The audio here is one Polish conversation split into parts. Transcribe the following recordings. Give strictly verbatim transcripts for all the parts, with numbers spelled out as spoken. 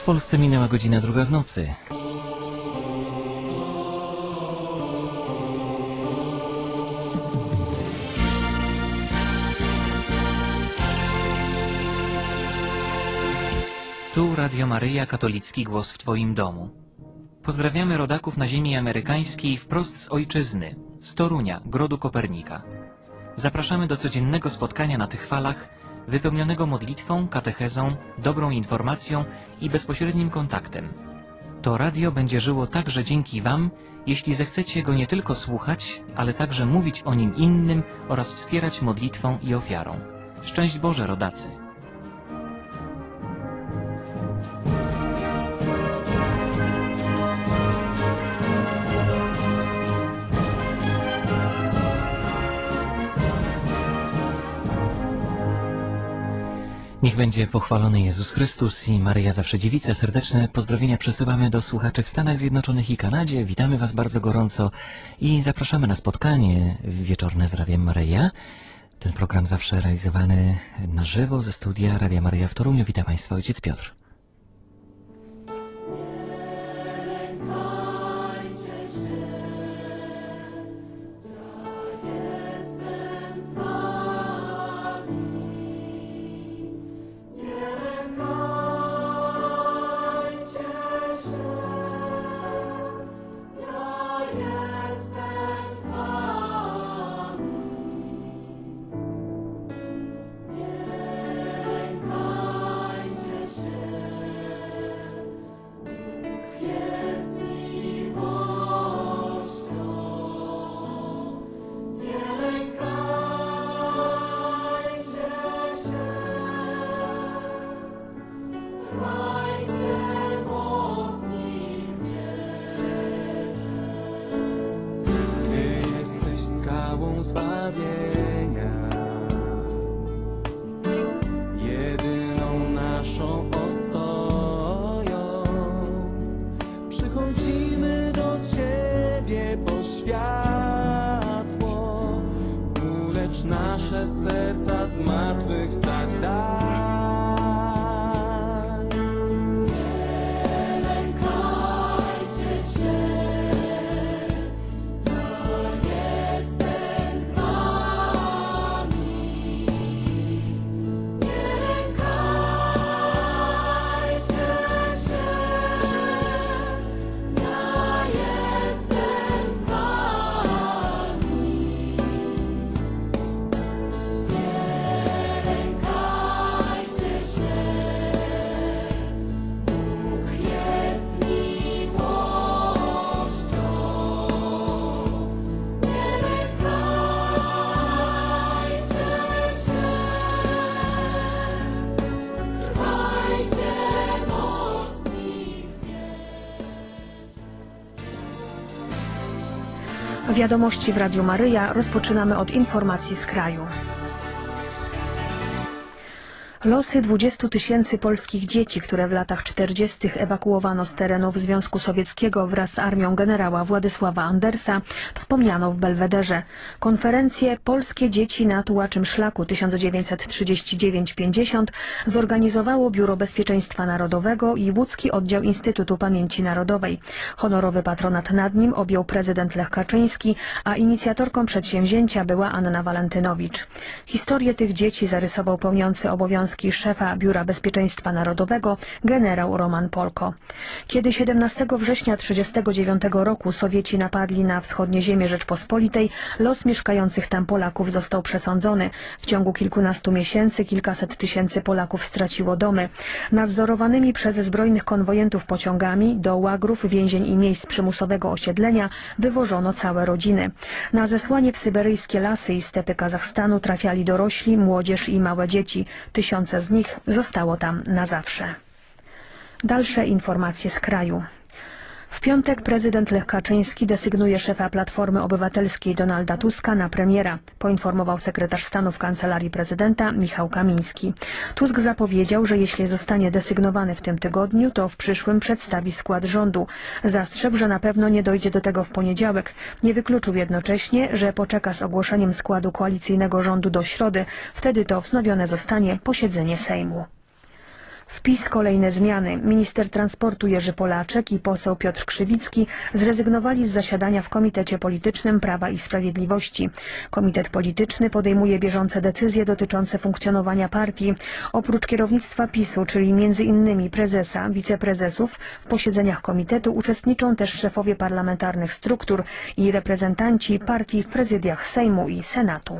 W Polsce minęła godzina druga w nocy. Tu Radio Maryja, katolicki głos w Twoim domu. Pozdrawiamy rodaków na ziemi amerykańskiej wprost z ojczyzny, z Torunia, Grodu Kopernika. Zapraszamy do codziennego spotkania na tych falach, wypełnionego modlitwą, katechezą, dobrą informacją i bezpośrednim kontaktem. To radio będzie żyło także dzięki Wam, jeśli zechcecie go nie tylko słuchać, ale także mówić o nim innym oraz wspierać modlitwą i ofiarą. Szczęść Boże, rodacy! Niech będzie pochwalony Jezus Chrystus i Maryja Zawsze Dziewica. Serdeczne pozdrowienia przesyłamy do słuchaczy w Stanach Zjednoczonych i Kanadzie. Witamy Was bardzo gorąco i zapraszamy na spotkanie wieczorne z Radiem Maryja. Ten program zawsze realizowany na żywo ze studia Radia Maryja w Toruniu. Witam Państwa, ojciec Piotr. Wiadomości w Radiu Maryja rozpoczynamy od informacji z kraju. Losy dwudziestu tysięcy polskich dzieci, które w latach czterdziestych ewakuowano z terenów Związku Sowieckiego wraz z armią generała Władysława Andersa, wspomniano w Belwederze. Konferencję Polskie Dzieci na Tułaczym Szlaku tysiąc dziewięćset trzydzieści dziewięć pięćdziesiąt zorganizowało Biuro Bezpieczeństwa Narodowego i Łódzki Oddział Instytutu Pamięci Narodowej. Honorowy patronat nad nim objął prezydent Lech Kaczyński, a inicjatorką przedsięwzięcia była Anna Walentynowicz. Historię tych dzieci zarysował pełniący obowiązki szefa Biura Bezpieczeństwa Narodowego generał Roman Polko. Kiedy siedemnastego września tysiąc dziewięćset trzydziestego dziewiątego roku Sowieci napadli na wschodnie ziemie Rzeczpospolitej, los mieszkających tam Polaków został przesądzony. W ciągu kilkunastu miesięcy kilkaset tysięcy Polaków straciło domy. Nadzorowanymi przez zbrojnych konwojentów pociągami do łagrów, więzień i miejsc przymusowego osiedlenia wywożono całe rodziny. Na zesłanie w syberyjskie lasy i stepy Kazachstanu trafiali dorośli, młodzież i małe dzieci. Tysiące z nich zostało tam na zawsze. Dalsze informacje z kraju. W piątek prezydent Lech Kaczyński desygnuje szefa Platformy Obywatelskiej Donalda Tuska na premiera, poinformował sekretarz stanu w Kancelarii Prezydenta Michał Kamiński. Tusk zapowiedział, że jeśli zostanie desygnowany w tym tygodniu, to w przyszłym przedstawi skład rządu. Zastrzegł, że na pewno nie dojdzie do tego w poniedziałek. Nie wykluczył jednocześnie, że poczeka z ogłoszeniem składu koalicyjnego rządu do środy. Wtedy to wznowione zostanie posiedzenie Sejmu. W PiS kolejne zmiany. Minister transportu Jerzy Polaczek i poseł Piotr Krzywicki zrezygnowali z zasiadania w Komitecie Politycznym Prawa i Sprawiedliwości. Komitet Polityczny podejmuje bieżące decyzje dotyczące funkcjonowania partii. Oprócz kierownictwa PiSu, czyli między innymi prezesa, wiceprezesów, w posiedzeniach komitetu uczestniczą też szefowie parlamentarnych struktur i reprezentanci partii w prezydiach Sejmu i Senatu.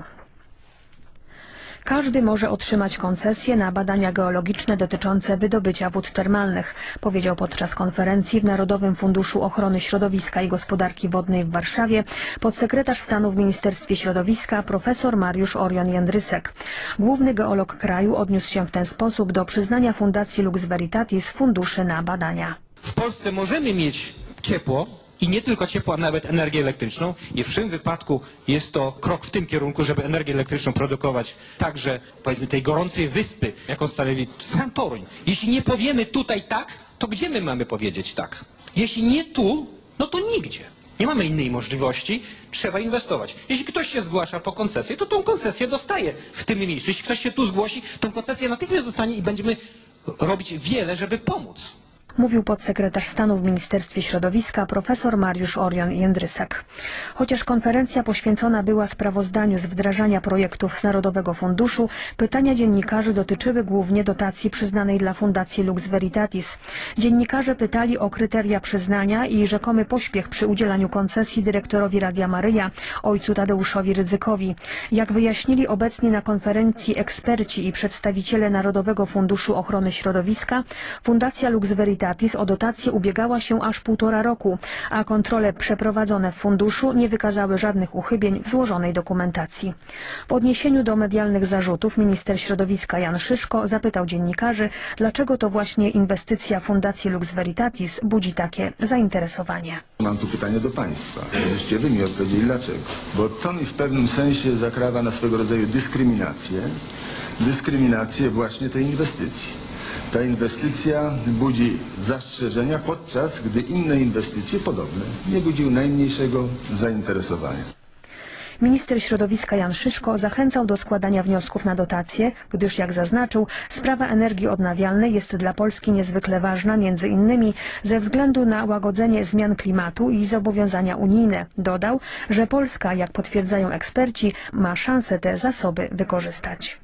Każdy może otrzymać koncesję na badania geologiczne dotyczące wydobycia wód termalnych, powiedział podczas konferencji w Narodowym Funduszu Ochrony Środowiska i Gospodarki Wodnej w Warszawie podsekretarz stanu w Ministerstwie Środowiska profesor Mariusz Orion-Jędrysek. Główny geolog kraju odniósł się w ten sposób do przyznania Fundacji Lux Veritatis funduszy na badania. W Polsce możemy mieć ciepło, i nie tylko ciepło, a nawet energię elektryczną. I w tym wypadku jest to krok w tym kierunku, żeby energię elektryczną produkować także, powiedzmy, tej gorącej wyspy, jaką stanowi sam Toruń. Jeśli nie powiemy tutaj tak, to gdzie my mamy powiedzieć tak? Jeśli nie tu, no to nigdzie. Nie mamy innej możliwości, trzeba inwestować. Jeśli ktoś się zgłasza po koncesję, to tą koncesję dostaje w tym miejscu. Jeśli ktoś się tu zgłosi, tą koncesję natychmiast dostanie i będziemy robić wiele, żeby pomóc. Mówił podsekretarz stanu w Ministerstwie Środowiska profesor Mariusz Orion-Jędrysek. Chociaż konferencja poświęcona była sprawozdaniu z wdrażania projektów z Narodowego Funduszu, pytania dziennikarzy dotyczyły głównie dotacji przyznanej dla Fundacji Lux Veritatis. Dziennikarze pytali o kryteria przyznania i rzekomy pośpiech przy udzielaniu koncesji dyrektorowi Radia Maryja, ojcu Tadeuszowi Rydzykowi. Jak wyjaśnili obecni na konferencji eksperci i przedstawiciele Narodowego Funduszu Ochrony Środowiska, Fundacja Lux Veritatis o dotację ubiegała się aż półtora roku, a kontrole przeprowadzone w funduszu nie wykazały żadnych uchybień w złożonej dokumentacji. W odniesieniu do medialnych zarzutów minister środowiska Jan Szyszko zapytał dziennikarzy, dlaczego to właśnie inwestycja Fundacji Lux Veritatis budzi takie zainteresowanie. Mam tu pytanie do Państwa, żebyście Wy mi odpowiedzieli dlaczego. Bo to mi w pewnym sensie zakrawa na swego rodzaju dyskryminację, dyskryminację właśnie tej inwestycji. Ta inwestycja budzi zastrzeżenia, podczas gdy inne inwestycje podobne nie budziły najmniejszego zainteresowania. Minister środowiska Jan Szyszko zachęcał do składania wniosków na dotacje, gdyż, jak zaznaczył, sprawa energii odnawialnej jest dla Polski niezwykle ważna, między innymi ze względu na łagodzenie zmian klimatu i zobowiązania unijne. Dodał, że Polska, jak potwierdzają eksperci, ma szansę te zasoby wykorzystać.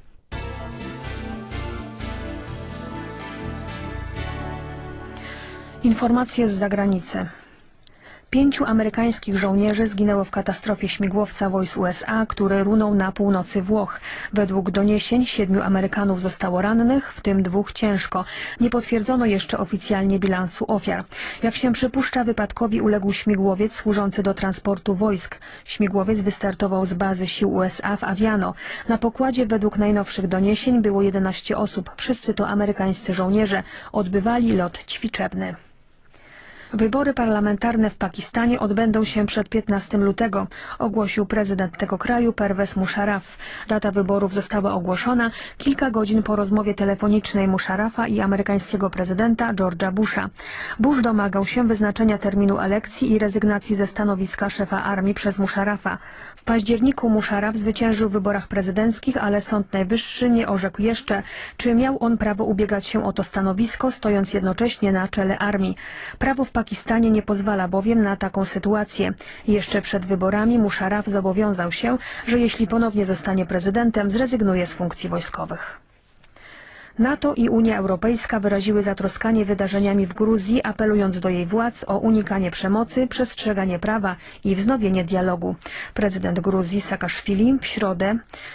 Informacje z zagranicy. Pięciu amerykańskich żołnierzy zginęło w katastrofie śmigłowca wojsk U S A, który runął na północy Włoch. Według doniesień siedmiu Amerykanów zostało rannych, w tym dwóch ciężko. Nie potwierdzono jeszcze oficjalnie bilansu ofiar. Jak się przypuszcza, wypadkowi uległ śmigłowiec służący do transportu wojsk. Śmigłowiec wystartował z bazy sił U S A w Aviano. Na pokładzie według najnowszych doniesień było jedenaście osób. Wszyscy to amerykańscy żołnierze. Odbywali lot ćwiczebny. Wybory parlamentarne w Pakistanie odbędą się przed piętnastego lutego, ogłosił prezydent tego kraju Pervez Musharraf. Data wyborów została ogłoszona kilka godzin po rozmowie telefonicznej Musharrafa i amerykańskiego prezydenta George'a Busha. Bush domagał się wyznaczenia terminu elekcji i rezygnacji ze stanowiska szefa armii przez Musharrafa. W październiku Musharraf zwyciężył w wyborach prezydenckich, ale Sąd Najwyższy nie orzekł jeszcze, czy miał on prawo ubiegać się o to stanowisko, stojąc jednocześnie na czele armii. Prawo w Pakistanie nie pozwala bowiem na taką sytuację. Jeszcze przed wyborami Musharraf zobowiązał się, że jeśli ponownie zostanie prezydentem, zrezygnuje z funkcji wojskowych. NATO i Unia Europejska wyraziły zatroskanie wydarzeniami w Gruzji, apelując do jej władz o unikanie przemocy, przestrzeganie prawa i wznowienie dialogu. Prezydent Gruzji Saakaszwili w środę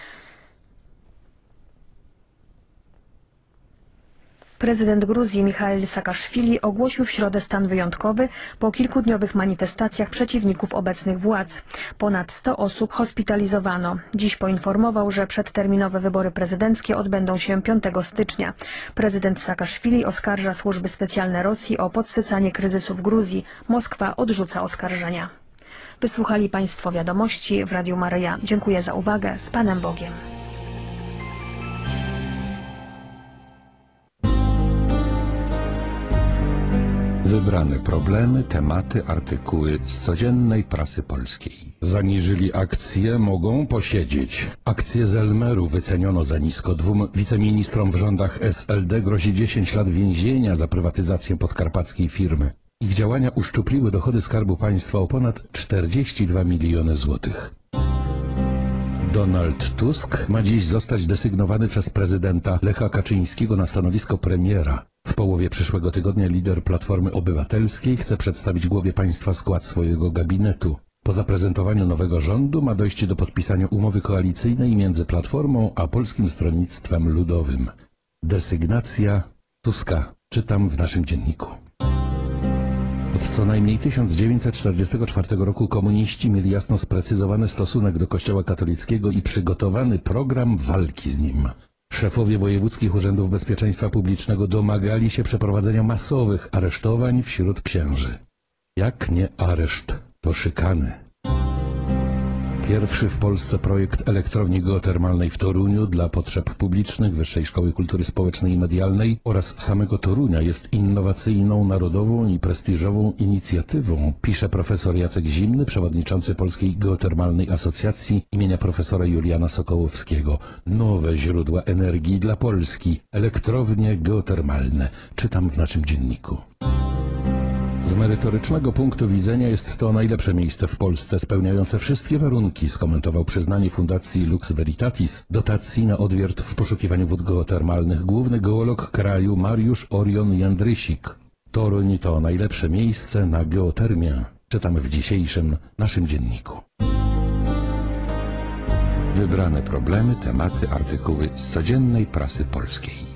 Prezydent Gruzji Michail Saakaszwili ogłosił w środę stan wyjątkowy po kilkudniowych manifestacjach przeciwników obecnych władz. Ponad sto osób hospitalizowano. Dziś poinformował, że przedterminowe wybory prezydenckie odbędą się piątego stycznia. Prezydent Saakaszwili oskarża służby specjalne Rosji o podsycanie kryzysu w Gruzji. Moskwa odrzuca oskarżenia. Wysłuchali Państwo wiadomości w Radiu Maryja. Dziękuję za uwagę. Z Panem Bogiem. Wybrane problemy, tematy, artykuły z codziennej prasy polskiej. Zaniżyli akcje, mogą posiedzieć. Akcje Zelmeru wyceniono za nisko. Dwóm wiceministrom w rządach S L D grozi dziesięć lat więzienia za prywatyzację podkarpackiej firmy. Ich działania uszczupliły dochody Skarbu Państwa o ponad czterdzieści dwa miliony złotych. Donald Tusk ma dziś zostać desygnowany przez prezydenta Lecha Kaczyńskiego na stanowisko premiera. W połowie przyszłego tygodnia lider Platformy Obywatelskiej chce przedstawić głowie państwa skład swojego gabinetu. Po zaprezentowaniu nowego rządu ma dojść do podpisania umowy koalicyjnej między Platformą a Polskim Stronnictwem Ludowym. Desygnacja Tuska. Czytam w naszym dzienniku. Od co najmniej tysiąc dziewięćset czterdziestego czwartego roku komuniści mieli jasno sprecyzowany stosunek do Kościoła katolickiego i przygotowany program walki z nim. Szefowie wojewódzkich urzędów bezpieczeństwa publicznego domagali się przeprowadzenia masowych aresztowań wśród księży. Jak nie areszt, to szykany. Pierwszy w Polsce projekt elektrowni geotermalnej w Toruniu dla potrzeb publicznych, Wyższej Szkoły Kultury Społecznej i Medialnej oraz samego Torunia jest innowacyjną, narodową i prestiżową inicjatywą, pisze profesor Jacek Zimny, przewodniczący Polskiej Geotermalnej Asocjacji imienia profesora Juliana Sokołowskiego. Nowe źródła energii dla Polski. Elektrownie geotermalne. Czytam w naszym dzienniku. Z merytorycznego punktu widzenia jest to najlepsze miejsce w Polsce spełniające wszystkie warunki, skomentował przyznanie Fundacji Lux Veritatis dotacji na odwiert w poszukiwaniu wód geotermalnych główny geolog kraju Mariusz Orion Jandrysik. Toruń to najlepsze miejsce na geotermię. Czytamy w dzisiejszym naszym dzienniku. Wybrane problemy, tematy, artykuły z codziennej prasy polskiej.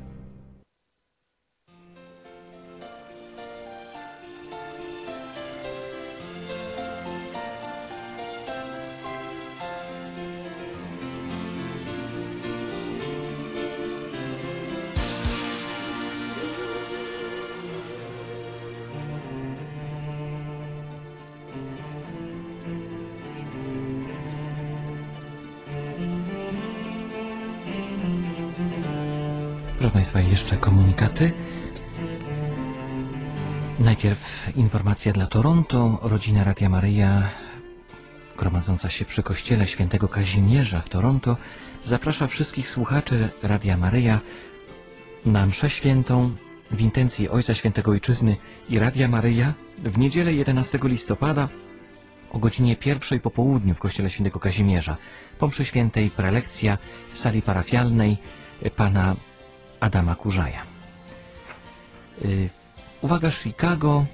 Proszę Państwa, jeszcze komunikaty. Najpierw informacja dla Toronto. Rodzina Radia Maryja, gromadząca się przy kościele świętego Kazimierza w Toronto, zaprasza wszystkich słuchaczy Radia Maryja na mszę świętą w intencji Ojca Świętego Ojczyzny i Radia Maryja w niedzielę jedenastego listopada o godzinie pierwszej po południu w kościele świętego Kazimierza. Po mszy świętej prelekcja w sali parafialnej pana Adama Kurzaja. Yy, uwaga, Chicago.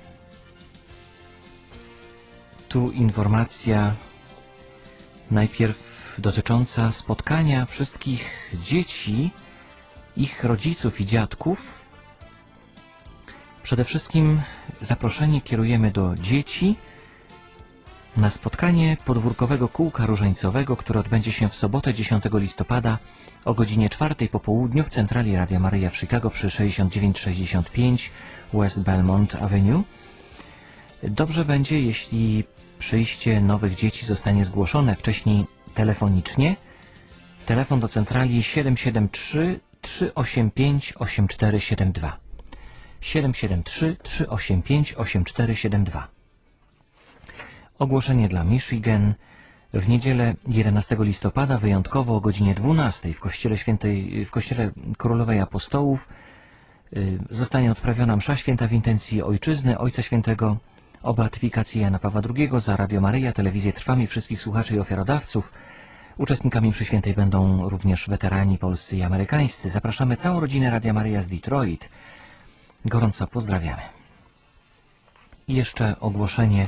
Tu informacja najpierw dotycząca spotkania wszystkich dzieci, ich rodziców i dziadków. Przede wszystkim zaproszenie kierujemy do dzieci na spotkanie podwórkowego kółka różańcowego, które odbędzie się w sobotę dziesiątego listopada o godzinie czwartej po południu w centrali Radia Maryja w Chicago przy sześćdziesiąt dziewięć sześćdziesiąt pięć West Belmont Avenue. Dobrze będzie, jeśli przyjście nowych dzieci zostanie zgłoszone wcześniej telefonicznie. Telefon do centrali siedem siedem trzy, trzy osiem pięć, osiem cztery siedem dwa. siedem siedem trzy, trzy osiem pięć, osiem cztery siedem dwa. Ogłoszenie dla Michigan. W niedzielę jedenastego listopada wyjątkowo o godzinie dwunastej w kościele świętej, w kościele Królowej Apostołów zostanie odprawiona msza święta w intencji Ojczyzny, Ojca Świętego o beatyfikacji Jana Pawła drugiego za Radio Maryja, telewizję Trwam i wszystkich słuchaczy i ofiarodawców. Uczestnikami mszy świętej będą również weterani polscy i amerykańscy. Zapraszamy całą rodzinę Radia Maryja z Detroit. Gorąco pozdrawiamy. I jeszcze ogłoszenie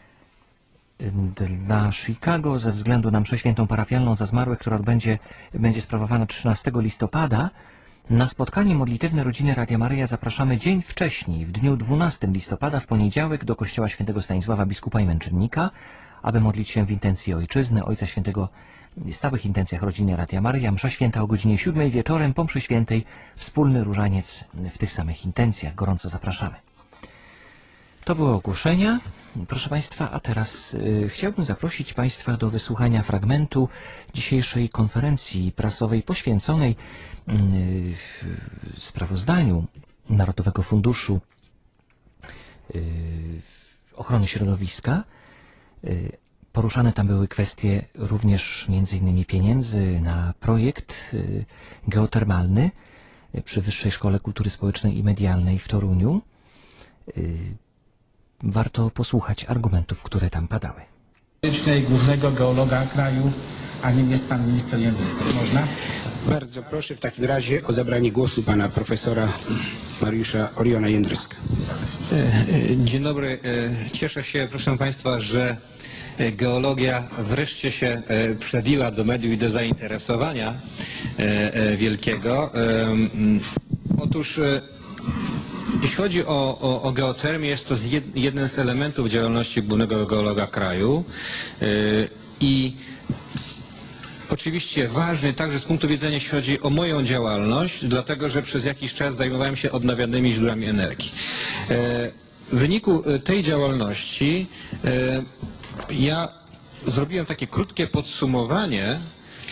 dla Chicago ze względu na mszę świętą parafialną za zmarłych, która odbędzie, będzie sprawowana trzynastego listopada. Na spotkanie modlitewne rodziny Radia Maryja zapraszamy dzień wcześniej, w dniu dwunastego listopada, w poniedziałek, do kościoła świętego Stanisława Biskupa i Męczennika, aby modlić się w intencji Ojczyzny, Ojca Świętego, stałych intencjach rodziny Radia Maryja. Msza święta o godzinie siódmej wieczorem, po mszy świętej wspólny różaniec w tych samych intencjach. Gorąco zapraszamy. To były ogłoszenia, proszę Państwa, a teraz y, chciałbym zaprosić Państwa do wysłuchania fragmentu dzisiejszej konferencji prasowej poświęconej y, sprawozdaniu Narodowego Funduszu ochrony środowiska. Poruszane tam były kwestie również między innymi pieniędzy na projekt geotermalny przy Wyższej Szkole Kultury Społecznej i Medialnej w Toruniu. Warto posłuchać argumentów, które tam padały. Głównego geologa kraju, a nim jest pan minister Jędrysek. Można? Bardzo proszę w takim razie o zabranie głosu pana profesora Mariusza Oriona Jędryska. Dzień dobry. Cieszę się, proszę państwa, że geologia wreszcie się przebiła do mediów i do zainteresowania wielkiego. Otóż jeśli chodzi o, o, o geotermię, jest to jed, jeden z elementów działalności głównego geologa kraju i oczywiście ważny także z punktu widzenia, jeśli chodzi o moją działalność, dlatego że przez jakiś czas zajmowałem się odnawialnymi źródłami energii. W wyniku tej działalności ja zrobiłem takie krótkie podsumowanie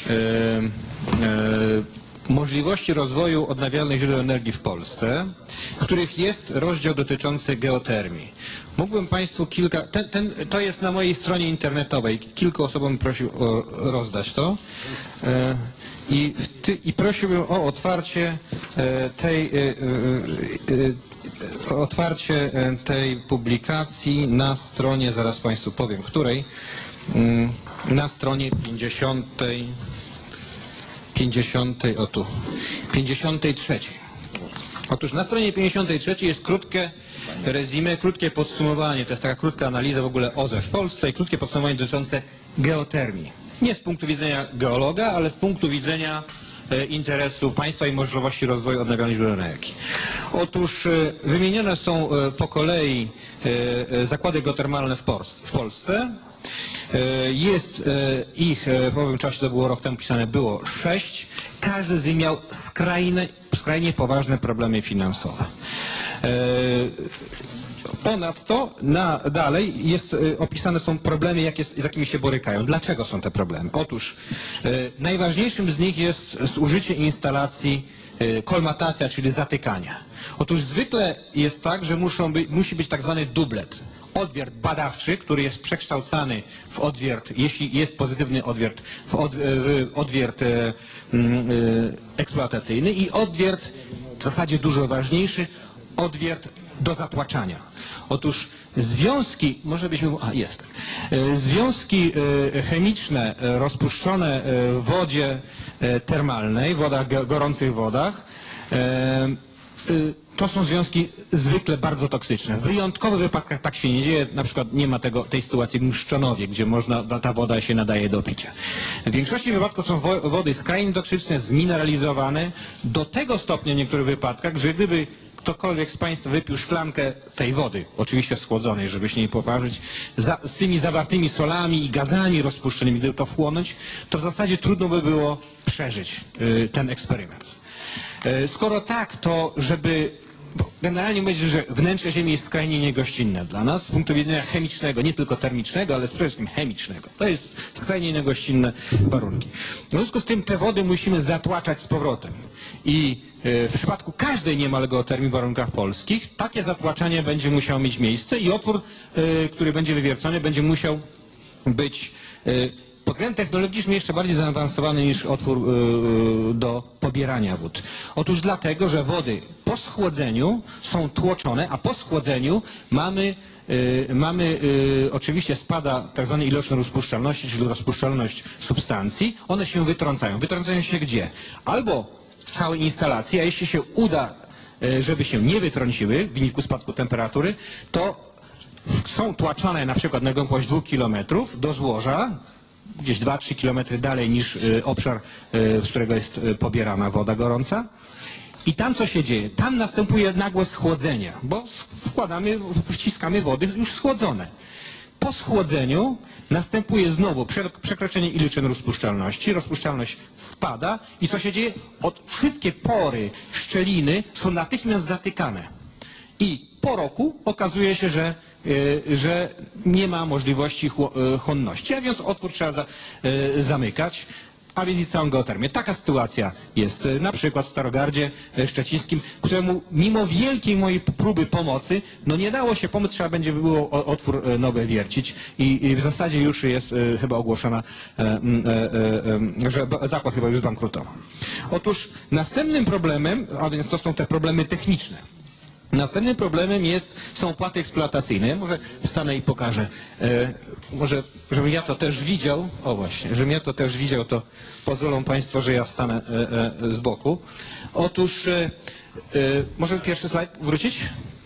możliwości rozwoju odnawialnych źródeł energii w Polsce, w których jest rozdział dotyczący geotermii. Mógłbym Państwu kilka, ten, ten, to jest na mojej stronie internetowej, kilku osobom prosił o rozdać to e, i, w ty, i prosiłbym o otwarcie e, tej e, e, otwarcie tej publikacji na stronie, zaraz Państwu powiem, której, na stronie pięćdziesiątej. pięćdziesiątej, o tu, pięćdziesiątej trzeciej. Otóż na stronie pięćdziesiątej trzeciej jest krótkie resume, krótkie podsumowanie, to jest taka krótka analiza w ogóle O Z E w Polsce i krótkie podsumowanie dotyczące geotermii. Nie z punktu widzenia geologa, ale z punktu widzenia e, interesu państwa i możliwości rozwoju odnawialnych źródeł energii. Otóż e, wymienione są e, po kolei e, zakłady geotermalne w, w Polsce. Jest ich, w owym czasie, to było rok temu pisane, było sześć. Każdy z nich miał skrajne, skrajnie poważne problemy finansowe. Ponadto na, dalej jest, opisane są problemy, jakie, z jakimi się borykają. Dlaczego są te problemy? Otóż najważniejszym z nich jest zużycie instalacji kolmatacja, czyli zatykania. Otóż zwykle jest tak, że muszą być, musi być tak zwany dublet. Odwiert badawczy, który jest przekształcany w odwiert, jeśli jest pozytywny odwiert, w od, odwiert e, e, eksploatacyjny i odwiert, w zasadzie dużo ważniejszy, odwiert do zatłaczania. Otóż związki, może byśmy, a jest, związki chemiczne rozpuszczone w wodzie termalnej, w wodach, gorących wodach, to są związki zwykle bardzo toksyczne. W wyjątkowych wypadkach tak się nie dzieje, na przykład nie ma tego, tej sytuacji w Mszczonowie, gdzie można, ta woda się nadaje do picia. W większości wypadków są wo wody skrajnie toksyczne, zmineralizowane, do tego stopnia w niektórych wypadkach, że gdyby ktokolwiek z Państwa wypił szklankę tej wody, oczywiście schłodzonej, żeby się nie poparzyć, za, z tymi zawartymi solami i gazami rozpuszczonymi, gdyby to wchłonąć, to w zasadzie trudno by było przeżyć y, ten eksperyment. Y, skoro tak, to żeby Bo generalnie myślę, że wnętrze Ziemi jest skrajnie niegościnne dla nas z punktu widzenia chemicznego, nie tylko termicznego, ale przede wszystkim chemicznego. To jest skrajnie niegościnne warunki. W związku z tym te wody musimy zatłaczać z powrotem. I w przypadku każdej niemal geotermii w warunkach polskich takie zatłaczanie będzie musiało mieć miejsce i otwór, który będzie wywiercony, będzie musiał być pod względem technologicznym jeszcze bardziej zaawansowany niż otwór yy, do pobierania wód. Otóż dlatego, że wody po schłodzeniu są tłoczone, a po schłodzeniu mamy, yy, mamy yy, oczywiście spada tak zwana ilość rozpuszczalności, czyli rozpuszczalność substancji. One się wytrącają. Wytrącają się gdzie? Albo w całej instalacji, a jeśli się uda, yy, żeby się nie wytrąciły w wyniku spadku temperatury, to są tłaczone na przykład na głębokość dwóch kilometrów do złoża, gdzieś dwa trzy kilometry dalej niż y, obszar, y, z którego jest y, pobierana woda gorąca. I tam co się dzieje? Tam następuje nagłe schłodzenie, bo wkładamy, wciskamy wody już schłodzone. Po schłodzeniu następuje znowu przekroczenie ilości rozpuszczalności, rozpuszczalność spada i co się dzieje? Od, wszystkie pory, szczeliny są natychmiast zatykane. I po roku okazuje się, że że nie ma możliwości chłonności, a więc otwór trzeba za, zamykać. a więc i całą geotermię. Taka sytuacja jest e, na przykład w Starogardzie e, Szczecińskim, któremu mimo wielkiej mojej próby pomocy, no nie dało się pomóc, trzeba będzie było o- otwór e, nowy wiercić i, i w zasadzie już jest e, chyba ogłoszona, e, e, e, e, że ba- zakład chyba już zbankrutował. Otóż następnym problemem, a więc to są te problemy techniczne. Następnym problemem jest, są opłaty eksploatacyjne. Ja może wstanę i pokażę. E, może, żebym ja to też widział. O właśnie, żebym ja to też widział, to pozwolą Państwo, że ja wstanę e, e, z boku. Otóż, e, e, może pierwszy slajd wrócić?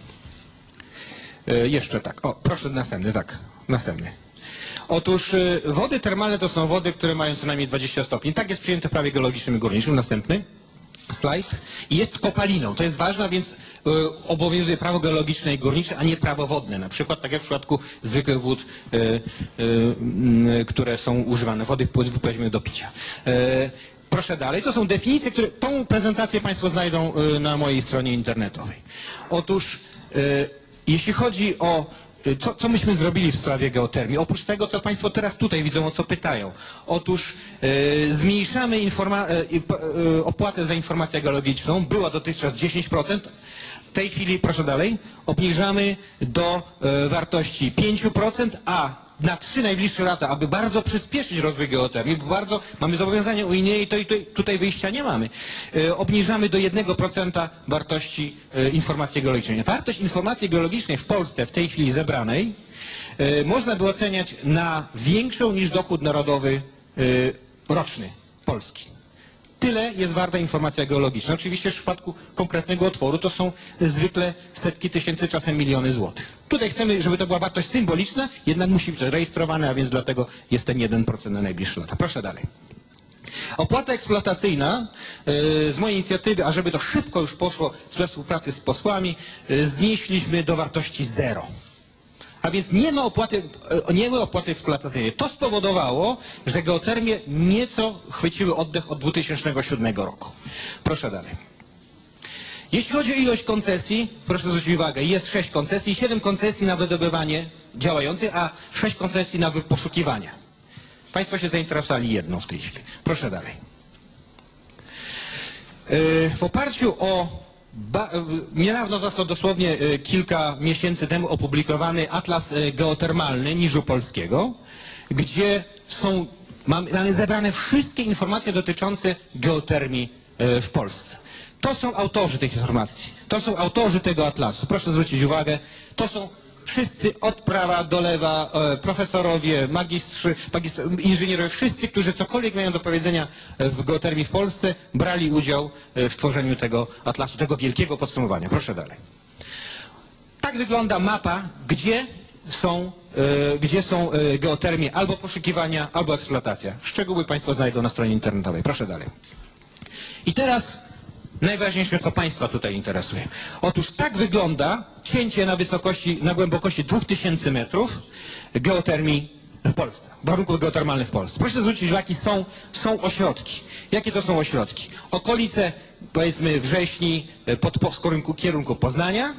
E, jeszcze tak. O, proszę następny, tak. Następny. Otóż e, wody termalne to są wody, które mają co najmniej dwadzieścia stopni. Tak jest przyjęte w prawie geologicznym i górniczym. Następny. Slajd. Jest kopaliną. To jest ważne, a więc y, obowiązuje prawo geologiczne i górnicze, a nie prawo wodne. Na przykład tak jak w przypadku zwykłych wód, y, y, y, które są używane, wody powiedzmy do picia. Y, proszę dalej. To są definicje, które tą prezentację Państwo znajdą y, na mojej stronie internetowej. Otóż y, jeśli chodzi o Co, co myśmy zrobili w sprawie geotermii? Oprócz tego, co Państwo teraz tutaj widzą, o co pytają. Otóż e, zmniejszamy informa- e, e, opłatę za informację geologiczną. Była dotychczas dziesięć procent. W tej chwili, proszę dalej, obniżamy do e, wartości pięć procent, a na trzy najbliższe lata, aby bardzo przyspieszyć rozwój geotermii, bo bardzo mamy zobowiązania unijne i to, i to, tutaj wyjścia nie mamy, e, obniżamy do jednego procenta wartości e, informacji geologicznej. Wartość informacji geologicznej w Polsce w tej chwili zebranej e, można by oceniać na większą niż dochód narodowy e, roczny Polski. Tyle jest warta informacja geologiczna. Oczywiście w przypadku konkretnego otworu to są zwykle setki tysięcy, czasem miliony złotych. Tutaj chcemy, żeby to była wartość symboliczna, jednak musi być rejestrowane, a więc dlatego jest ten jeden procent na najbliższe lata. Proszę dalej. Opłata eksploatacyjna e, z mojej inicjatywy, a żeby to szybko już poszło we współpracy z posłami, e, znieśliśmy do wartości zero. A więc nie ma opłaty, e, nie ma opłaty eksploatacyjnej. To spowodowało, że geotermie nieco chwyciły oddech od dwa tysiące siódmego roku. Proszę dalej. Jeśli chodzi o ilość koncesji, proszę zwrócić uwagę, jest sześć koncesji, siedem koncesji na wydobywanie działających, a sześć koncesji na poszukiwanie. Państwo się zainteresowali jedną w tej chwili. Proszę dalej. W oparciu o... Ba, niedawno został dosłownie kilka miesięcy temu opublikowany Atlas Geotermalny Niżu Polskiego, gdzie są, mamy, mamy zebrane wszystkie informacje dotyczące geotermii w Polsce. To są autorzy tych informacji, to są autorzy tego atlasu. Proszę zwrócić uwagę, to są wszyscy od prawa do lewa, e, profesorowie, magistrzy, magistr, inżynierowie, wszyscy, którzy cokolwiek mają do powiedzenia w geotermii w Polsce, brali udział w tworzeniu tego atlasu, tego wielkiego podsumowania. Proszę dalej. Tak wygląda mapa, gdzie są, e, gdzie są e, geotermie albo poszukiwania, albo eksploatacja. Szczegóły Państwo znajdą na stronie internetowej. Proszę dalej. I teraz najważniejsze, co Państwa tutaj interesuje. Otóż tak wygląda cięcie na wysokości, na głębokości dwóch tysięcy metrów geotermii w Polsce, warunków geotermalnych w Polsce. Proszę zwrócić uwagę, jakie są, są ośrodki. Jakie to są ośrodki? Okolice, powiedzmy, Wrześni, podpowską kierunku Poznania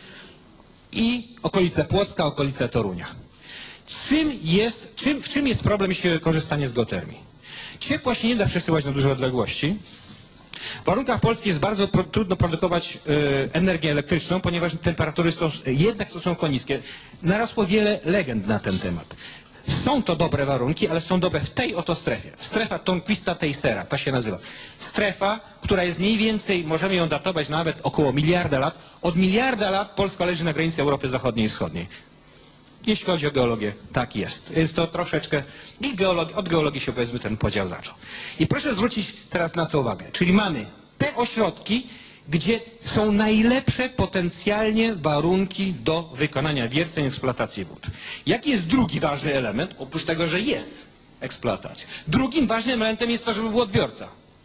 i okolice Płocka, okolice Torunia. Czym jest, czym, w czym jest problem, jeśli chodzi o korzystanie z geotermii? Ciepła się nie da przesyłać na duże odległości. W warunkach Polski jest bardzo pro, trudno produkować y, energię elektryczną, ponieważ temperatury są jednak stosunkowo niskie. Narosło wiele legend na ten temat. Są to dobre warunki, ale są dobre w tej oto strefie. Strefa Tonquista Tejsera, to się nazywa. Strefa, która jest mniej więcej, możemy ją datować nawet około miliarda lat. Od miliarda lat Polska leży na granicy Europy Zachodniej i Wschodniej. Jeśli chodzi o geologię, tak jest. Jest to troszeczkę, i geologii, od geologii się powiedzmy ten podział zaczął. I proszę zwrócić teraz na co uwagę. Czyli mamy te ośrodki, gdzie są najlepsze potencjalnie warunki do wykonania wierceń, eksploatacji wód. Jaki jest drugi ważny element, oprócz tego, że jest eksploatacja? Drugim ważnym elementem jest to, żeby był odbiorca.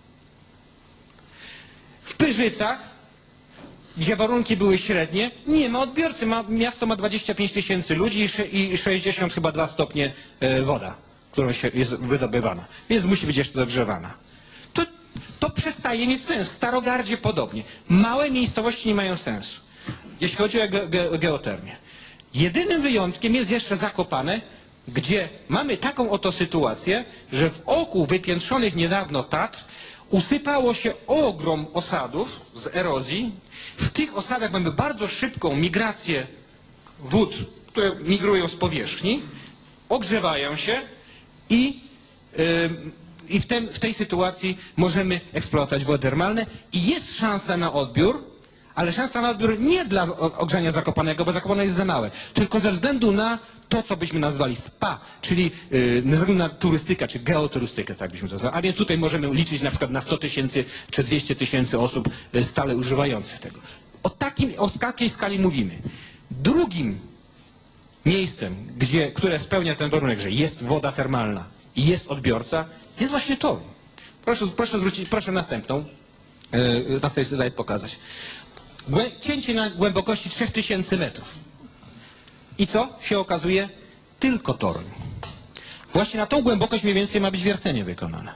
W Pyrzycach, gdzie warunki były średnie, nie ma odbiorcy. Ma, miasto ma dwadzieścia pięć tysięcy ludzi i sześćdziesiąt chyba dwa stopnie e, woda, którą się jest wydobywana. Więc musi być jeszcze dogrzewana. To, to przestaje mieć sens. W Starogardzie podobnie. Małe miejscowości nie mają sensu, jeśli chodzi o ge, ge, geotermię. Jedynym wyjątkiem jest jeszcze Zakopane, gdzie mamy taką oto sytuację, że w oku wypiętrzonych niedawno Tatr usypało się ogrom osadów z erozji. W tych osadach mamy bardzo szybką migrację wód, które migrują z powierzchni, ogrzewają się i, yy, i w, tem, w tej sytuacji możemy eksploatować wody termalne i jest szansa na odbiór, ale szansa na odbiór nie dla ogrzania Zakopanego, bo Zakopane jest za małe, tylko ze względu na to, co byśmy nazwali spa, czyli yy, ze względu na turystykę, czy geoturystykę, tak byśmy to nazwali. A więc tutaj możemy liczyć na przykład na sto tysięcy czy dwieście tysięcy osób stale używających tego. O, takim, o takiej skali mówimy. Drugim miejscem, gdzie, które spełnia ten warunek, że jest woda termalna i jest odbiorca, jest właśnie to. Proszę, proszę zwrócić, proszę następną, yy, na tej slajd pokazać. Głę, cięcie na głębokości trzech tysięcy metrów. I co się okazuje? Tylko Toruń. Właśnie na tą głębokość mniej więcej ma być wiercenie wykonane.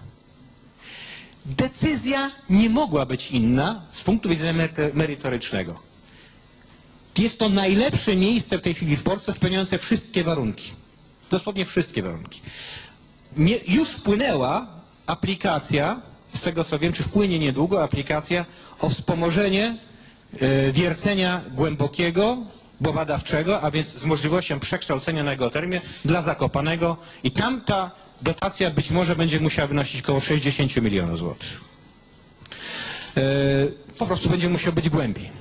Decyzja nie mogła być inna z punktu widzenia merytorycznego. Jest to najlepsze miejsce w tej chwili w Polsce spełniające wszystkie warunki. Dosłownie wszystkie warunki. Nie, już wpłynęła aplikacja, z tego co wiem, czy wpłynie niedługo aplikacja o wspomożenie e, wiercenia głębokiego, bo badawczego, a więc z możliwością przekształcenia na geotermię dla Zakopanego i tam ta dotacja być może będzie musiała wynosić około sześćdziesiąt milionów złotych. E, po prostu będzie musiał być głębiej.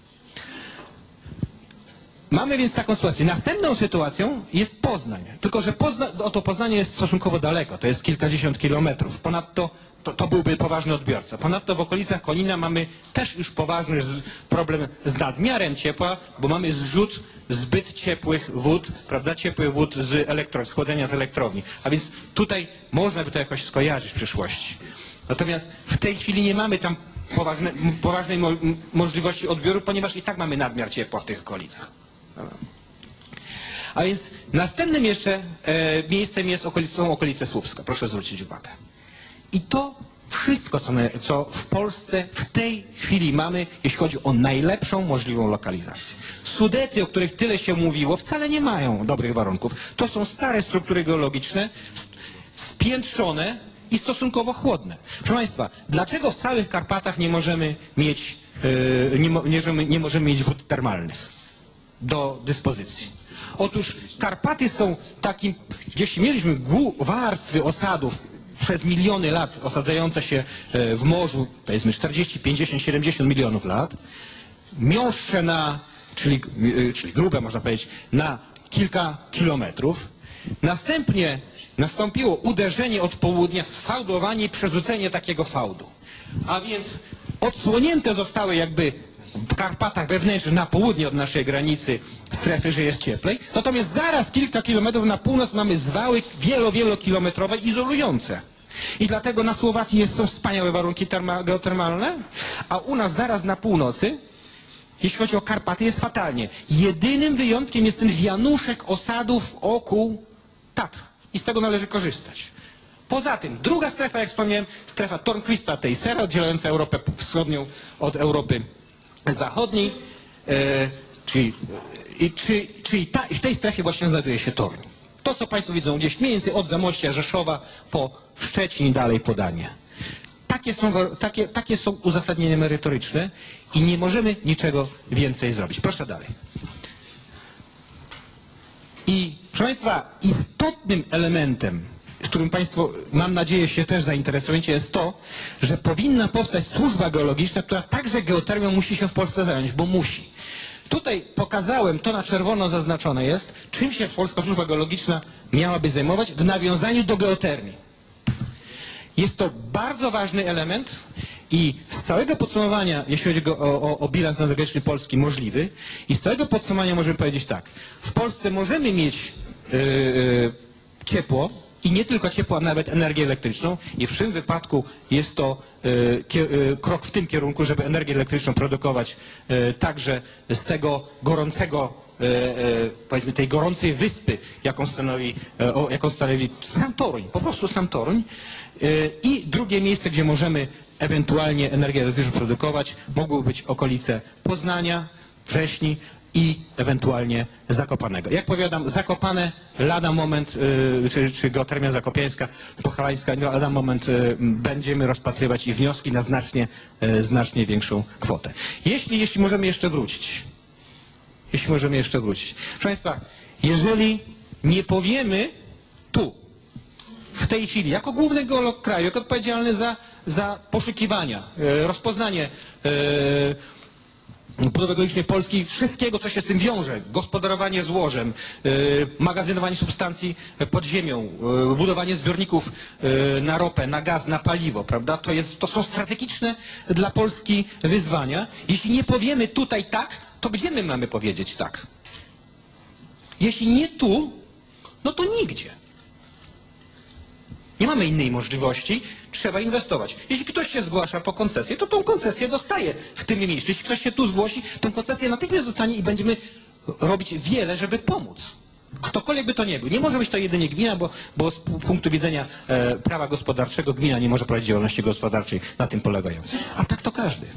Mamy więc taką sytuację. Następną sytuacją jest Poznań. Tylko że Pozna, oto Poznanie jest stosunkowo daleko, to jest kilkadziesiąt kilometrów. Ponadto to, to byłby poważny odbiorca. Ponadto w okolicach Konina mamy też już poważny z, problem z nadmiarem ciepła, bo mamy zrzut zbyt ciepłych wód, prawda, ciepłych wód z elektro, schłodzenia z elektrowni. A więc tutaj można by to jakoś skojarzyć w przyszłości. Natomiast w tej chwili nie mamy tam poważne, poważnej mo możliwości odbioru, ponieważ i tak mamy nadmiar ciepła w tych okolicach. A więc następnym jeszcze e, miejscem jest okolic, są okolice Słupska. Proszę zwrócić uwagę. I to wszystko, co, my, co w Polsce w tej chwili mamy, jeśli chodzi o najlepszą możliwą lokalizację. Sudety, o których tyle się mówiło, wcale nie mają dobrych warunków. To są stare struktury geologiczne, spiętrzone i stosunkowo chłodne. Proszę Państwa, dlaczego w całych Karpatach nie możemy mieć, yy, nie, mo, nie, nie możemy mieć wód termalnych do dyspozycji? Otóż Karpaty są takim, gdzieś mieliśmy warstwy osadów przez miliony lat osadzające się w morzu, powiedzmy czterdzieści, pięćdziesiąt, siedemdziesiąt milionów lat, miąższe na, czyli, czyli grube można powiedzieć, na kilka kilometrów. Następnie nastąpiło uderzenie od południa, sfałdowanie i przerzucenie takiego fałdu. A więc odsłonięte zostały jakby w Karpatach wewnętrznych na południe od naszej granicy strefy, że jest cieplej. Natomiast zaraz kilka kilometrów na północ mamy zwały wielo, wielokilometrowe izolujące. I dlatego na Słowacji jest, są wspaniałe warunki geotermalne, a u nas zaraz na północy, jeśli chodzi o Karpaty, jest fatalnie. Jedynym wyjątkiem jest ten wianuszek osadów wokół Tatr. I z tego należy korzystać. Poza tym, druga strefa, jak wspomniałem, strefa Tornquista-Teyssera, oddzielająca Europę Wschodnią od Europy Zachodniej, e, czyli, i, czy, czyli ta, w tej strefie właśnie znajduje się Toruń. To, co Państwo widzą gdzieś mniej więcej od Zamościa, Rzeszowa po Szczecin i dalej Podanie. Takie są, takie, takie są uzasadnienia merytoryczne i nie możemy niczego więcej zrobić. Proszę dalej. I proszę Państwa, istotnym elementem, z którym Państwo, mam nadzieję, się też zainteresujecie, jest to, że powinna powstać służba geologiczna, która także geotermią musi się w Polsce zająć, bo musi. Tutaj pokazałem, to na czerwono zaznaczone jest, czym się Polska Służba Geologiczna miałaby zajmować w nawiązaniu do geotermii. Jest to bardzo ważny element i z całego podsumowania, jeśli chodzi o, o, o bilans energetyczny Polski możliwy, i z całego podsumowania możemy powiedzieć tak, w Polsce możemy mieć yy, yy, ciepło, i nie tylko ciepło, a nawet energię elektryczną i w tym wypadku jest to y, y, krok w tym kierunku, żeby energię elektryczną produkować y, także z tego gorącego, y, y, powiedzmy tej gorącej wyspy, jaką stanowi, y, o, jaką stanowi sam Toruń, po prostu sam Toruń. Y, I drugie miejsce, gdzie możemy ewentualnie energię elektryczną produkować, mogły być okolice Poznania, Wrześni i ewentualnie Zakopanego. Jak powiadam, Zakopane lada moment, y, czy, czy geotermia zakopiańska, pochalańska, lada moment y, będziemy rozpatrywać ich wnioski na znacznie, y, znacznie większą kwotę. Jeśli, jeśli możemy jeszcze wrócić, jeśli możemy jeszcze wrócić. Proszę Państwa, jeżeli nie powiemy tu, w tej chwili, jako główny geolog kraju, jako odpowiedzialny za, za poszukiwania, y, rozpoznanie y, budowy geologicznej Polski, wszystkiego, co się z tym wiąże, gospodarowanie złożem, y, magazynowanie substancji pod ziemią, y, budowanie zbiorników y, na ropę, na gaz, na paliwo, prawda? To, jest, to są strategiczne dla Polski wyzwania. Jeśli nie powiemy tutaj tak, to gdzie my mamy powiedzieć tak? Jeśli nie tu, no to nigdzie. Nie mamy innej możliwości, trzeba inwestować. Jeśli ktoś się zgłasza po koncesję, to tą koncesję dostaje w tym miejscu. Jeśli ktoś się tu zgłosi, tą koncesję natychmiast dostanie i będziemy robić wiele, żeby pomóc. Ktokolwiek by to nie był. Nie może być to jedynie gmina, bo, bo z punktu widzenia e, prawa gospodarczego gmina nie może prowadzić działalności gospodarczej na tym polegającej. A tak to każdy.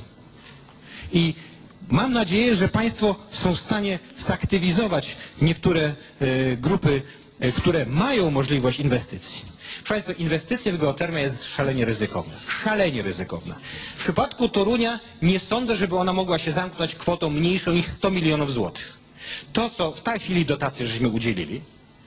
I mam nadzieję, że Państwo są w stanie zaktywizować niektóre e, grupy, e, które mają możliwość inwestycji. Proszę Państwa, inwestycja w geotermię jest szalenie ryzykowna. Szalenie ryzykowna. W przypadku Torunia nie sądzę, żeby ona mogła się zamknąć kwotą mniejszą niż sto milionów złotych. To, co w tej chwili dotacje żeśmy udzielili,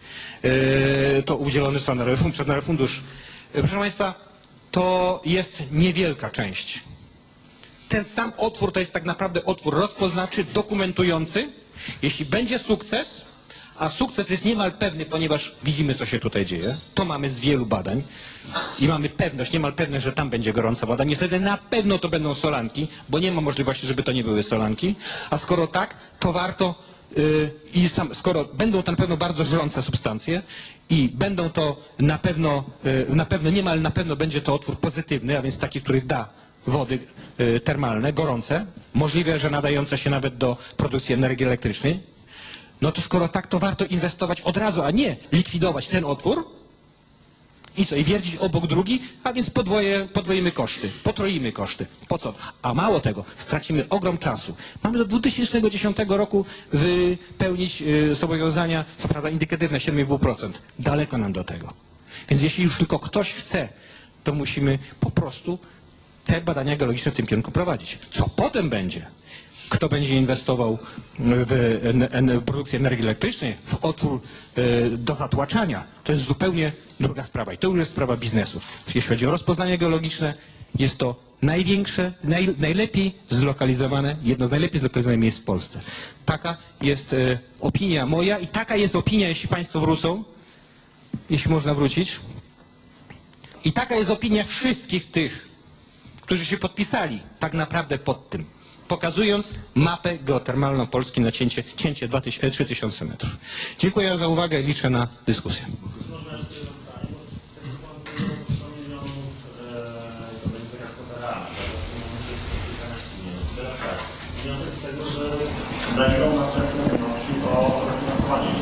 yy, to udzielony są na Narodowy Fundusz. Proszę Państwa, to jest niewielka część. Ten sam otwór to jest tak naprawdę otwór rozpoznawczy, dokumentujący. Jeśli będzie sukces, a sukces jest niemal pewny, ponieważ widzimy, co się tutaj dzieje. To mamy z wielu badań i mamy pewność, niemal pewność, że tam będzie gorąca woda. Niestety na pewno to będą solanki, bo nie ma możliwości, żeby to nie były solanki. A skoro tak, to warto yy, i sam, skoro będą to na pewno bardzo żrące substancje i będą to na pewno, yy, na pewno niemal na pewno będzie to otwór pozytywny, a więc taki, który da wody yy, termalne, gorące, możliwe, że nadające się nawet do produkcji energii elektrycznej. No to skoro tak, to warto inwestować od razu, a nie likwidować ten otwór i co, i wiercić obok drugi, a więc podwoje, podwoimy koszty, potroimy koszty. Po co? A mało tego, stracimy ogrom czasu. Mamy do dwa tysiące dziesiątego roku wypełnić y, zobowiązania, co prawda indykatywne siedem i pół procent. Daleko nam do tego. Więc jeśli już tylko ktoś chce, to musimy po prostu te badania geologiczne w tym kierunku prowadzić. Co potem będzie? Kto będzie inwestował w produkcję energii elektrycznej, w otwór do zatłaczania, to jest zupełnie druga sprawa i to już jest sprawa biznesu. Jeśli chodzi o rozpoznanie geologiczne, jest to największe, naj, najlepiej zlokalizowane, jedno z najlepiej zlokalizowanych miejsc w Polsce. Taka jest opinia moja i taka jest opinia, jeśli Państwo wrócą, jeśli można wrócić, i taka jest opinia wszystkich tych, którzy się podpisali tak naprawdę pod tym, pokazując mapę geotermalną Polski na cięcie, cięcie trzy tysiące metrów. Dziękuję za uwagę i liczę na dyskusję. Wniosek z tego, że będą następne wnioski o refinansowanie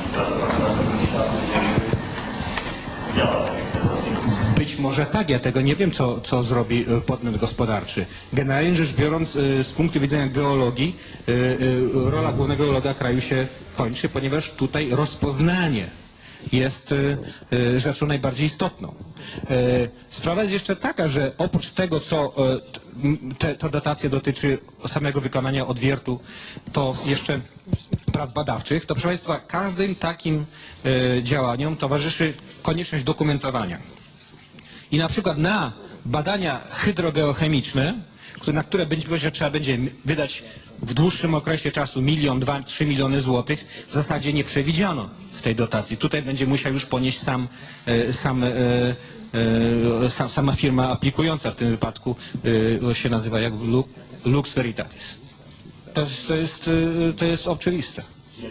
działań. Być może tak, ja tego nie wiem, co, co zrobi podmiot gospodarczy. Generalnie rzecz biorąc, z punktu widzenia geologii, rola głównego geologa kraju się kończy, ponieważ tutaj rozpoznanie jest rzeczą najbardziej istotną. Sprawa jest jeszcze taka, że oprócz tego, co te, to dotacja dotyczy samego wykonania odwiertu, to jeszcze prac badawczych, to proszę Państwa, każdym takim działaniom towarzyszy konieczność dokumentowania. I na przykład na badania hydrogeochemiczne, na które być może trzeba będzie wydać w dłuższym okresie czasu milion, dwa, trzy miliony złotych, w zasadzie nie przewidziano w tej dotacji. Tutaj będzie musiał już ponieść sam, sam, sam, sama firma aplikująca, w tym wypadku się nazywa jak Lux Veritatis. To jest, to jest, to jest oczywiste.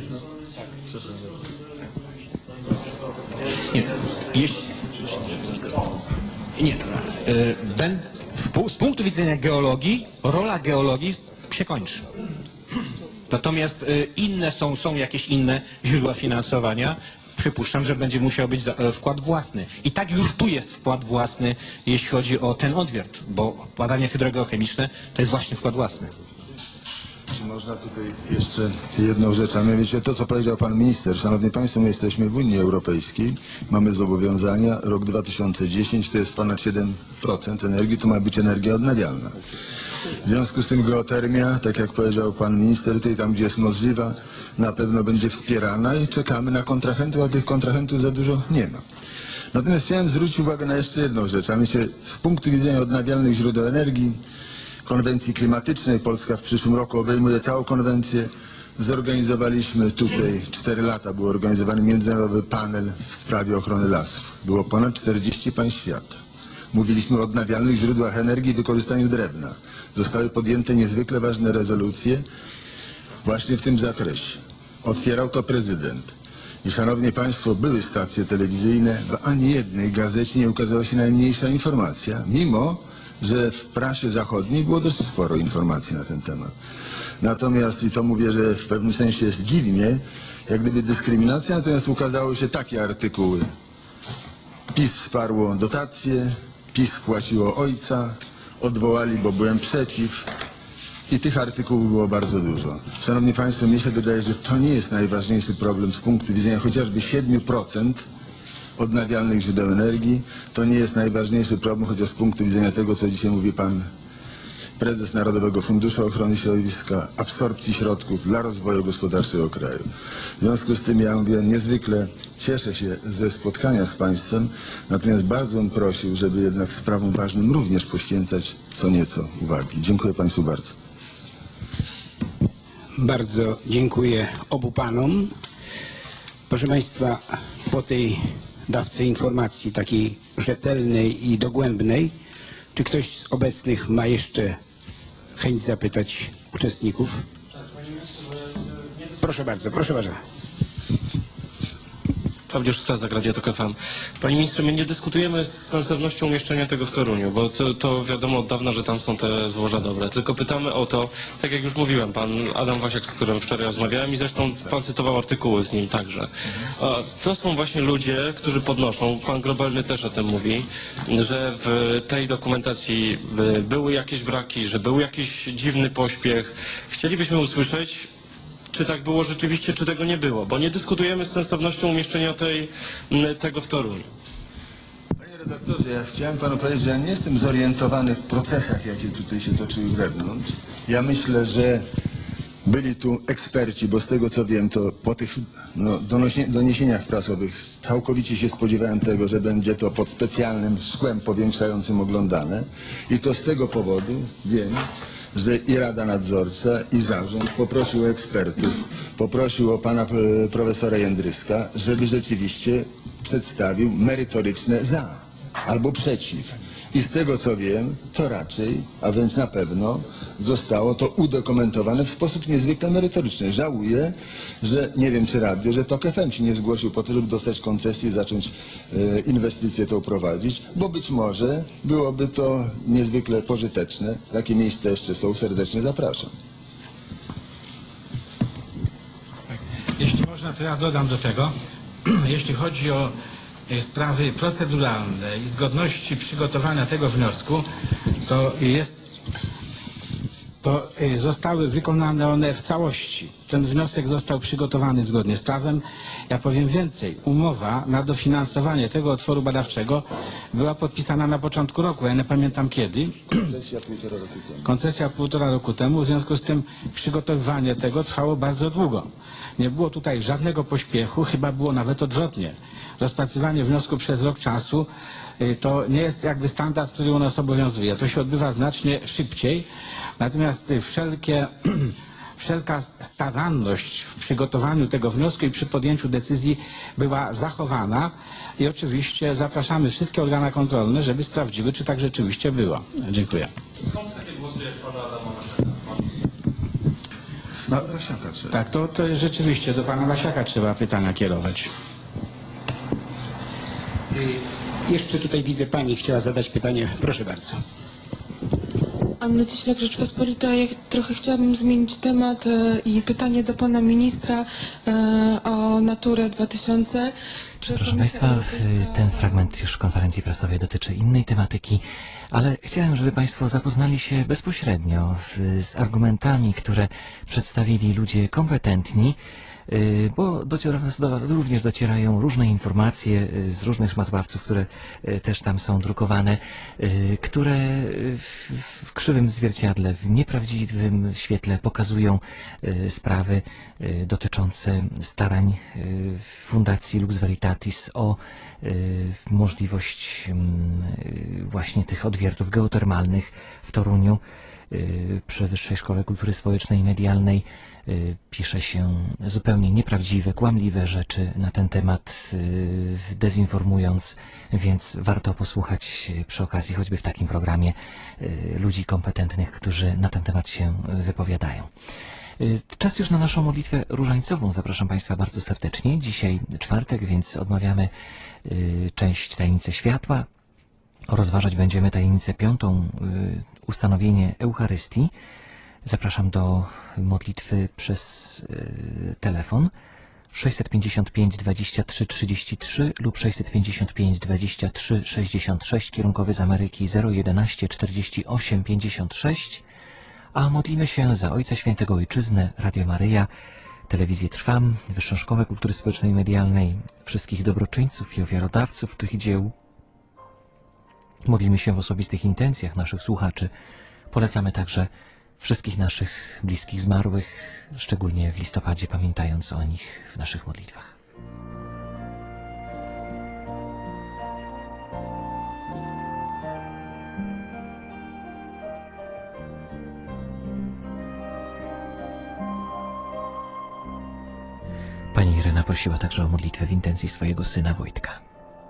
Nie, jeśli... Nie, ben, z punktu widzenia geologii, rola geologii się kończy. Natomiast inne są, są jakieś inne źródła finansowania. Przypuszczam, że będzie musiał być wkład własny. I tak już tu jest wkład własny, jeśli chodzi o ten odwiert, bo badania hydrogeochemiczne to jest właśnie wkład własny. Można tutaj jeszcze jedną rzecz, a mianowicie to, co powiedział pan minister. Szanowni Państwo, my jesteśmy w Unii Europejskiej, mamy zobowiązania, rok dwa tysiące dziesiąty to jest ponad siedem procent energii, to ma być energia odnawialna. W związku z tym geotermia, tak jak powiedział pan minister, tutaj tam, gdzie jest możliwa, na pewno będzie wspierana i czekamy na kontrahentów, a tych kontrahentów za dużo nie ma. Natomiast chciałem zwrócić uwagę na jeszcze jedną rzecz, a mianowicie z punktu widzenia odnawialnych źródeł energii, konwencji klimatycznej, Polska w przyszłym roku obejmuje całą konwencję. Zorganizowaliśmy tutaj, cztery lata był organizowany międzynarodowy panel w sprawie ochrony lasów. Było ponad czterdzieści państw świata. Mówiliśmy o odnawialnych źródłach energii i wykorzystaniu drewna. Zostały podjęte niezwykle ważne rezolucje właśnie w tym zakresie. Otwierał to prezydent. I szanowni Państwo, były stacje telewizyjne, w ani jednej gazecie nie ukazała się najmniejsza informacja, mimo że w prasie zachodniej było dosyć sporo informacji na ten temat. Natomiast, i to mówię, że w pewnym sensie zdziwi mnie, jak gdyby dyskryminacja, natomiast ukazały się takie artykuły. PiS wsparło dotacje, PiS płaciło ojca, odwołali, bo byłem przeciw. I tych artykułów było bardzo dużo. Szanowni Państwo, mnie się wydaje, że to nie jest najważniejszy problem z punktu widzenia chociażby siedem procent odnawialnych źródeł energii. To nie jest najważniejszy problem, chociaż z punktu widzenia tego, co dzisiaj mówi pan prezes Narodowego Funduszu Ochrony Środowiska, absorpcji środków dla rozwoju gospodarczego kraju. W związku z tym ja mówię, niezwykle cieszę się ze spotkania z państwem, natomiast bardzo bym prosił, żeby jednak sprawom ważnym również poświęcać co nieco uwagi. Dziękuję Państwu bardzo. Bardzo dziękuję obu panom. Proszę Państwa, po tej dawce informacji takiej rzetelnej i dogłębnej, czy ktoś z obecnych ma jeszcze chęć zapytać uczestników? Proszę bardzo, proszę bardzo. Klaudiusz Strazak, Radio Tok F M. Panie ministrze, my nie dyskutujemy z sensownością umieszczenia tego w Toruniu, bo to, to wiadomo od dawna, że tam są te złoża dobre. Tylko pytamy o to, tak jak już mówiłem, pan Adam Wasiak, z którym wczoraj rozmawiałem i zresztą pan cytował artykuły z nim także. A to są właśnie ludzie, którzy podnoszą, pan Grobelny też o tym mówi, że w tej dokumentacji były jakieś braki, że był jakiś dziwny pośpiech. Chcielibyśmy usłyszeć, czy tak było rzeczywiście, czy tego nie było, bo nie dyskutujemy z sensownością umieszczenia tej, tego w Toruniu. Panie redaktorze, ja chciałem panu powiedzieć, że ja nie jestem zorientowany w procesach, jakie tutaj się toczyły wewnątrz. Ja myślę, że byli tu eksperci, bo z tego co wiem, to po tych no, doniesieniach prasowych całkowicie się spodziewałem tego, że będzie to pod specjalnym szkłem powiększającym oglądane. I to z tego powodu wiem, że i Rada Nadzorcza, i Zarząd poprosił ekspertów, poprosił o pana profesora Jędryska, żeby rzeczywiście przedstawił merytoryczne za albo przeciw. I z tego co wiem, to raczej, a wręcz na pewno, zostało to udokumentowane w sposób niezwykle merytoryczny. Żałuję, że nie wiem czy radio, że Tok F M się nie zgłosił po to, żeby dostać koncesję i zacząć e, inwestycję tą prowadzić, bo być może byłoby to niezwykle pożyteczne. Takie miejsca jeszcze są, serdecznie zapraszam. Jeśli można, to ja dodam do tego, jeśli chodzi o sprawy proceduralne i zgodności przygotowania tego wniosku, to jest, to zostały wykonane one w całości. Ten wniosek został przygotowany zgodnie z prawem. Ja powiem więcej. Umowa na dofinansowanie tego otworu badawczego była podpisana na początku roku. Ja nie pamiętam kiedy. Koncesja półtora roku temu. Koncesja półtora roku temu. W związku z tym przygotowywanie tego trwało bardzo długo. Nie było tutaj żadnego pośpiechu, chyba było nawet odwrotnie. Rozpatrywanie wniosku przez rok czasu to nie jest jakby standard, który u nas obowiązuje. To się odbywa znacznie szybciej. Natomiast wszelkie, wszelka staranność w przygotowaniu tego wniosku i przy podjęciu decyzji była zachowana i oczywiście zapraszamy wszystkie organy kontrolne, żeby sprawdziły, czy tak rzeczywiście było. Dziękuję. Skąd takie głosy jak pana Adama Wasiaka? No, tak, to, to rzeczywiście do pana Wasiaka trzeba pytania kierować. Jeszcze tutaj widzę, pani chciała zadać pytanie. Proszę bardzo. Anna Cieślak, Rzeczpospolita. Ja trochę chciałabym zmienić temat e, i pytanie do pana ministra e, o Naturę dwa tysiące. Proszę Państwa, ten fragment już konferencji prasowej dotyczy innej tematyki, ale chciałem, żeby Państwo zapoznali się bezpośrednio z, z argumentami, które przedstawili ludzie kompetentni, bo dociera, również docierają różne informacje z różnych szmatławców, które też tam są drukowane, które w krzywym zwierciadle, w nieprawdziwym świetle pokazują sprawy dotyczące starań Fundacji Lux Veritatis o możliwość właśnie tych odwiertów geotermalnych w Toruniu przy Wyższej Szkole Kultury Społecznej i Medialnej. Pisze się zupełnie nieprawdziwe, kłamliwe rzeczy na ten temat, dezinformując, więc warto posłuchać przy okazji choćby w takim programie ludzi kompetentnych, którzy na ten temat się wypowiadają. Czas już na naszą modlitwę różańcową. Zapraszam Państwa bardzo serdecznie. Dzisiaj czwartek, więc odmawiamy część Tajemnicy Światła. Rozważać będziemy tajemnicę piątą, ustanowienie Eucharystii. Zapraszam do modlitwy przez y, telefon sześćset pięćdziesiąt pięć dwadzieścia trzy trzydzieści trzy lub sześćset pięćdziesiąt pięć dwadzieścia trzy sześćdziesiąt sześć, kierunkowy z Ameryki zero jedenaście czterdzieści osiem pięćdziesiąt sześć, a modlimy się za Ojca Świętego Ojczyznę, Radio Maryja, Telewizję Trwam, Wyższą Szkołę Kultury Społecznej i Medialnej, wszystkich dobroczyńców i ofiarodawców tych dzieł. Modlimy się w osobistych intencjach naszych słuchaczy. Polecamy także wszystkich naszych bliskich zmarłych, szczególnie w listopadzie, pamiętając o nich w naszych modlitwach. Pani Irena prosiła także o modlitwę w intencji swojego syna Wojtka.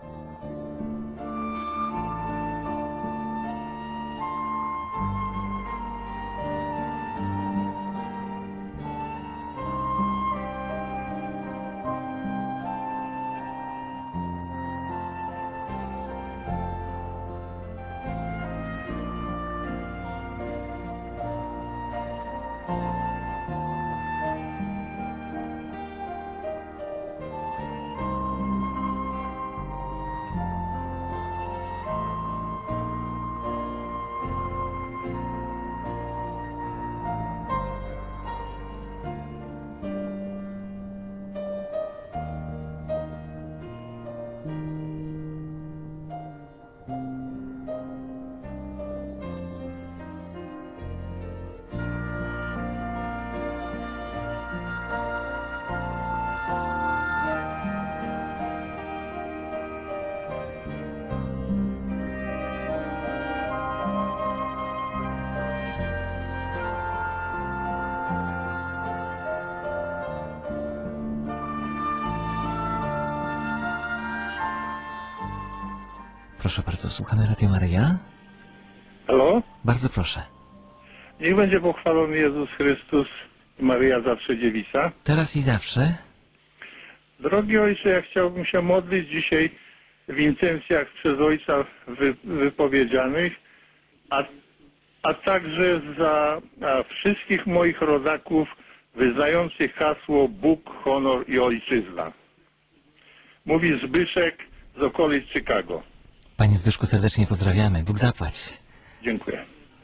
Proszę bardzo, słuchamy Radio Maryja. Halo? Bardzo proszę. Niech będzie pochwalony Jezus Chrystus i Maryja Zawsze Dziewica. Teraz i zawsze. Drogi Ojcze, ja chciałbym się modlić dzisiaj w intencjach przez Ojca wy, wypowiedzianych, a, a także za a wszystkich moich rodaków wyznających hasło Bóg, honor i ojczyzna. Mówi Zbyszek z okolic Chicago. Panie Zbyszku, serdecznie pozdrawiamy. Bóg zapłać. Dziękuję.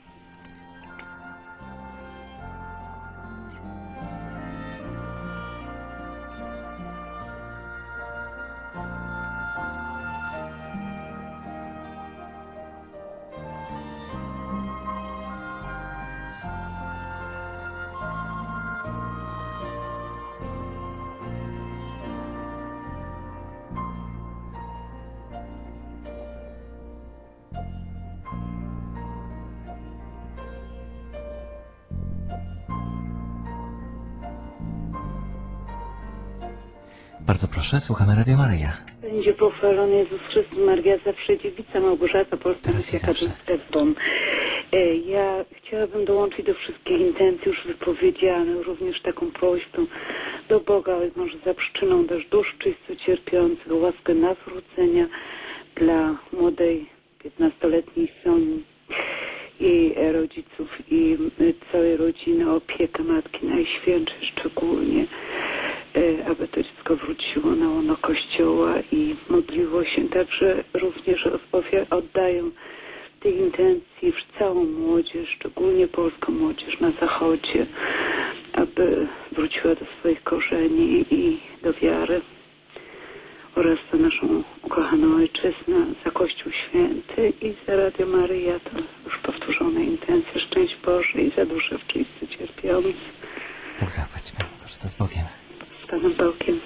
Bardzo proszę, słuchamy Radio Maryja. Będzie pochwalony Jezus Chrystus, Maria Zawsze Dziewica, Małgorzata, Polska Misja Katolicyka z Bonn. Ja chciałabym dołączyć do wszystkich intencji już wypowiedzianych, również taką prośbę do Boga, może za przyczyną też dusz czysto cierpiących, o łaskę nawrócenia dla młodej, piętnastoletniej Soni i rodziców i całej rodziny, opiekę Matki Najświętszej szczególnie. e, aby to dziecko wróciło na łono Kościoła i modliło się. Także również oddają tej intencji w całą młodzież, szczególnie polską młodzież na Zachodzie, aby wróciła do swoich korzeni i do wiary oraz za naszą ukochaną ojczyznę, za Kościół Święty i za Radio Maryja, to już powtórzone intencje, szczęść Boże i za duszę wszyscy cierpiący. Bóg zapłać, Panie Boże, to z Bogiem. Z Panem Bogiem.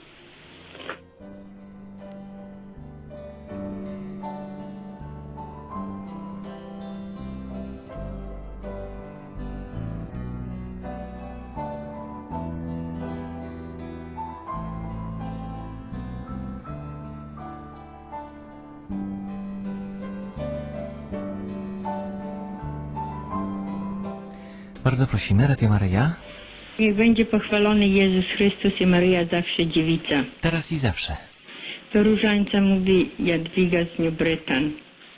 Bardzo prosimy, Radio Maryja. Niech będzie pochwalony Jezus Chrystus i Maryja zawsze dziewica. Teraz i zawsze. Do różańca mówi Jadwiga z Niubrytan.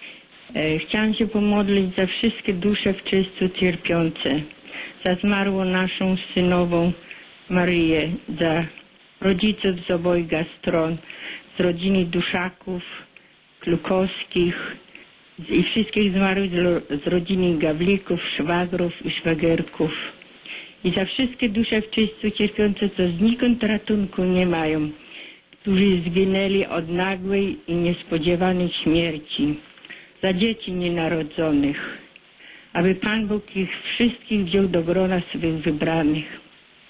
E, chciałam się pomodlić za wszystkie dusze w czystu cierpiące, za zmarłą naszą synową Maryję, za rodziców z obojga stron, z rodziny Duszaków, Klukowskich i wszystkich zmarłych z, z rodziny Gawlików, szwagrów i szwagierków. I za wszystkie dusze w czystu cierpiące, co znikąd ratunku nie mają, którzy zginęli od nagłej i niespodziewanej śmierci, za dzieci nienarodzonych, aby Pan Bóg ich wszystkich wziął do grona swych wybranych.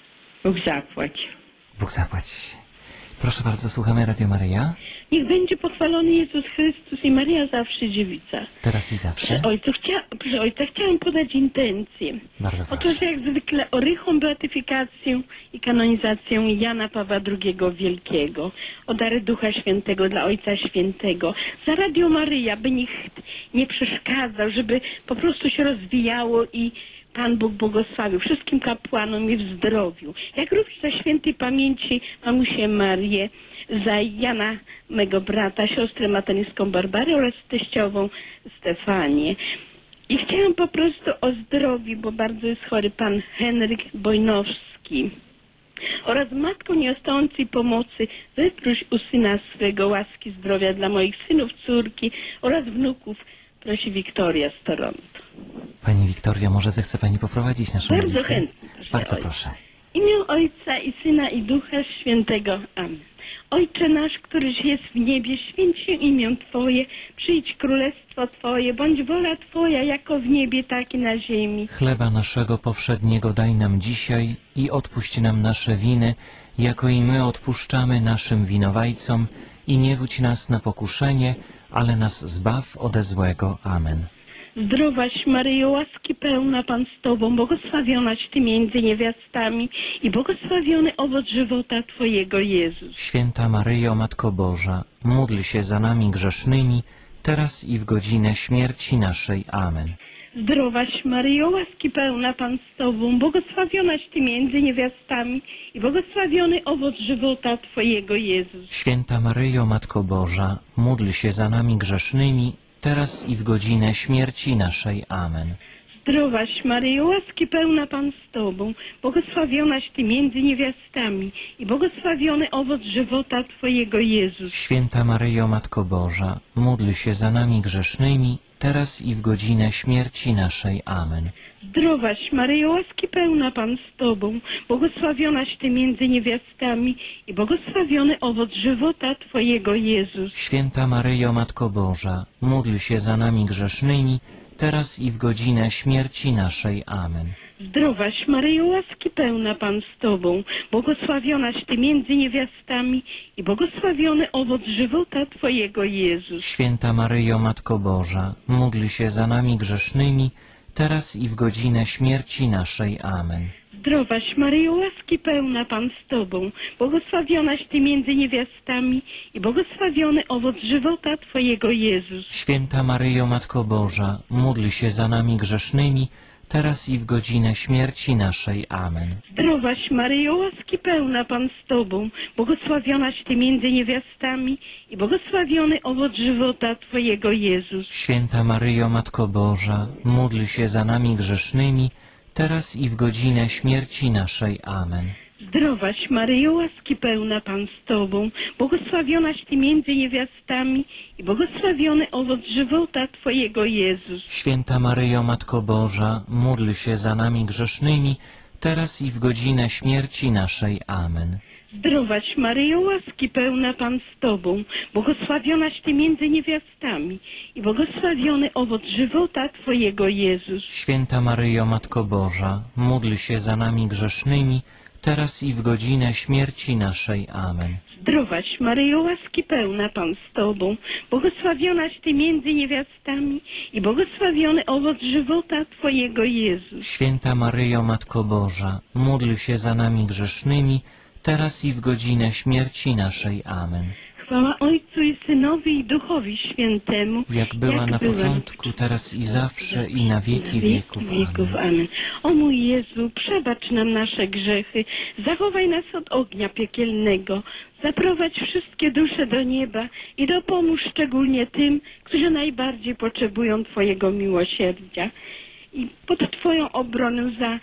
Bóg zapłać. Bóg zapłać. Proszę bardzo, słuchamy Radio Maryja. Niech będzie pochwalony Jezus Chrystus i Maryja zawsze dziewica. Teraz i zawsze. Proszę ojca, chcia, proszę ojca, chciałam podać intencję. Bardzo proszę. Otóż jak zwykle o rychłą beatyfikację i kanonizację Jana Pawła drugiego Wielkiego, o dary Ducha Świętego dla Ojca Świętego, za Radio Maryja, by nikt nie przeszkadzał, żeby po prostu się rozwijało i Pan Bóg błogosławił wszystkim kapłanom i w zdrowiu. Jak również za świętej pamięci mamusię Marię, za Jana, mego brata, siostrę mateńską Barbarę oraz teściową Stefanię. I chciałam po prostu o zdrowiu, bo bardzo jest chory pan Henryk Bojnowski. Oraz matką nieostającej pomocy wyproś u syna swego łaski zdrowia dla moich synów, córki oraz wnuków. Prosi Wiktoria z Toronto. Pani Wiktorio, może zechce Pani poprowadzić naszą Bardzo modlitwę? chętnie. Bardzo Ojca. proszę. W imię Ojca i Syna i Ducha Świętego. Amen. Ojcze nasz, któryś jest w niebie, święć się imię Twoje, przyjdź królestwo Twoje, bądź wola Twoja, jako w niebie, tak i na ziemi. Chleba naszego powszedniego daj nam dzisiaj i odpuść nam nasze winy, jako i my odpuszczamy naszym winowajcom, i nie wódź nas na pokuszenie, ale nas zbaw ode złego. Amen. Zdrowaś Maryjo, łaski pełna, Pan z Tobą, błogosławionaś Ty między niewiastami i błogosławiony owoc żywota Twojego, Jezus. Święta Maryjo, Matko Boża, módl się za nami grzesznymi, teraz i w godzinę śmierci naszej. Amen. Zdrowaś Maryjo, łaski pełna, Pan z Tobą, błogosławionaś Ty między niewiastami i błogosławiony owoc żywota Twojego, Jezus. Święta Maryjo, Matko Boża, módl się za nami grzesznymi, teraz i w godzinę śmierci naszej. Amen. Zdrowaś Maryjo, łaski pełna, Pan z Tobą, błogosławionaś Ty między niewiastami i błogosławiony owoc żywota Twojego, Jezus. Święta Maryjo, Matko Boża, módl się za nami grzesznymi, teraz i w godzinę śmierci naszej. Amen. Zdrowaś Maryjo, łaski pełna, Pan z Tobą, błogosławionaś Ty między niewiastami i błogosławiony owoc żywota Twojego, Jezus. Święta Maryjo, Matko Boża, módl się za nami grzesznymi, teraz i w godzinę śmierci naszej. Amen. Zdrowaś Maryjo, łaski pełna, Pan z Tobą, błogosławionaś Ty między niewiastami i błogosławiony owoc żywota Twojego, Jezus. Święta Maryjo, Matko Boża, módl się za nami grzesznymi, teraz i w godzinę śmierci naszej. Amen. Zdrowaś Maryjo, łaski pełna, Pan z Tobą, błogosławionaś Ty między niewiastami i błogosławiony owoc żywota Twojego, Jezus. Święta Maryjo, Matko Boża, módl się za nami grzesznymi, teraz i w godzinę śmierci naszej. Amen. Zdrowaś Maryjo, łaski pełna, Pan z Tobą, błogosławionaś Ty między niewiastami i błogosławiony owoc żywota Twojego, Jezus. Święta Maryjo, Matko Boża, módl się za nami grzesznymi, teraz i w godzinę śmierci naszej. Amen. Zdrowaś Maryjo, łaski pełna Pan z Tobą, błogosławionaś Ty między niewiastami i błogosławiony owoc żywota Twojego Jezus. Święta Maryjo, Matko Boża, módl się za nami grzesznymi, teraz i w godzinę śmierci naszej. Amen. Zdrowaś Maryjo, łaski pełna Pan z Tobą, błogosławionaś Ty między niewiastami i błogosławiony owoc żywota Twojego Jezus. Święta Maryjo, Matko Boża, módl się za nami grzesznymi, teraz i w godzinę śmierci naszej. Amen. Zdrowaś Maryjo, łaski pełna Pan z Tobą, błogosławionaś Ty między niewiastami i błogosławiony owoc żywota Twojego Jezus. Święta Maryjo, Matko Boża, módl się za nami grzesznymi, teraz i w godzinę śmierci naszej. Amen. Chwała Ojcu i Synowi i Duchowi Świętemu, Jak była jak na była początku, teraz i zawsze, i na wieki wieków. wieków. Amen. Amen. O mój Jezu, przebacz nam nasze grzechy, zachowaj nas od ognia piekielnego, zaprowadź wszystkie dusze do nieba i dopomóż szczególnie tym, którzy najbardziej potrzebują Twojego miłosierdzia. I pod Twoją obronę za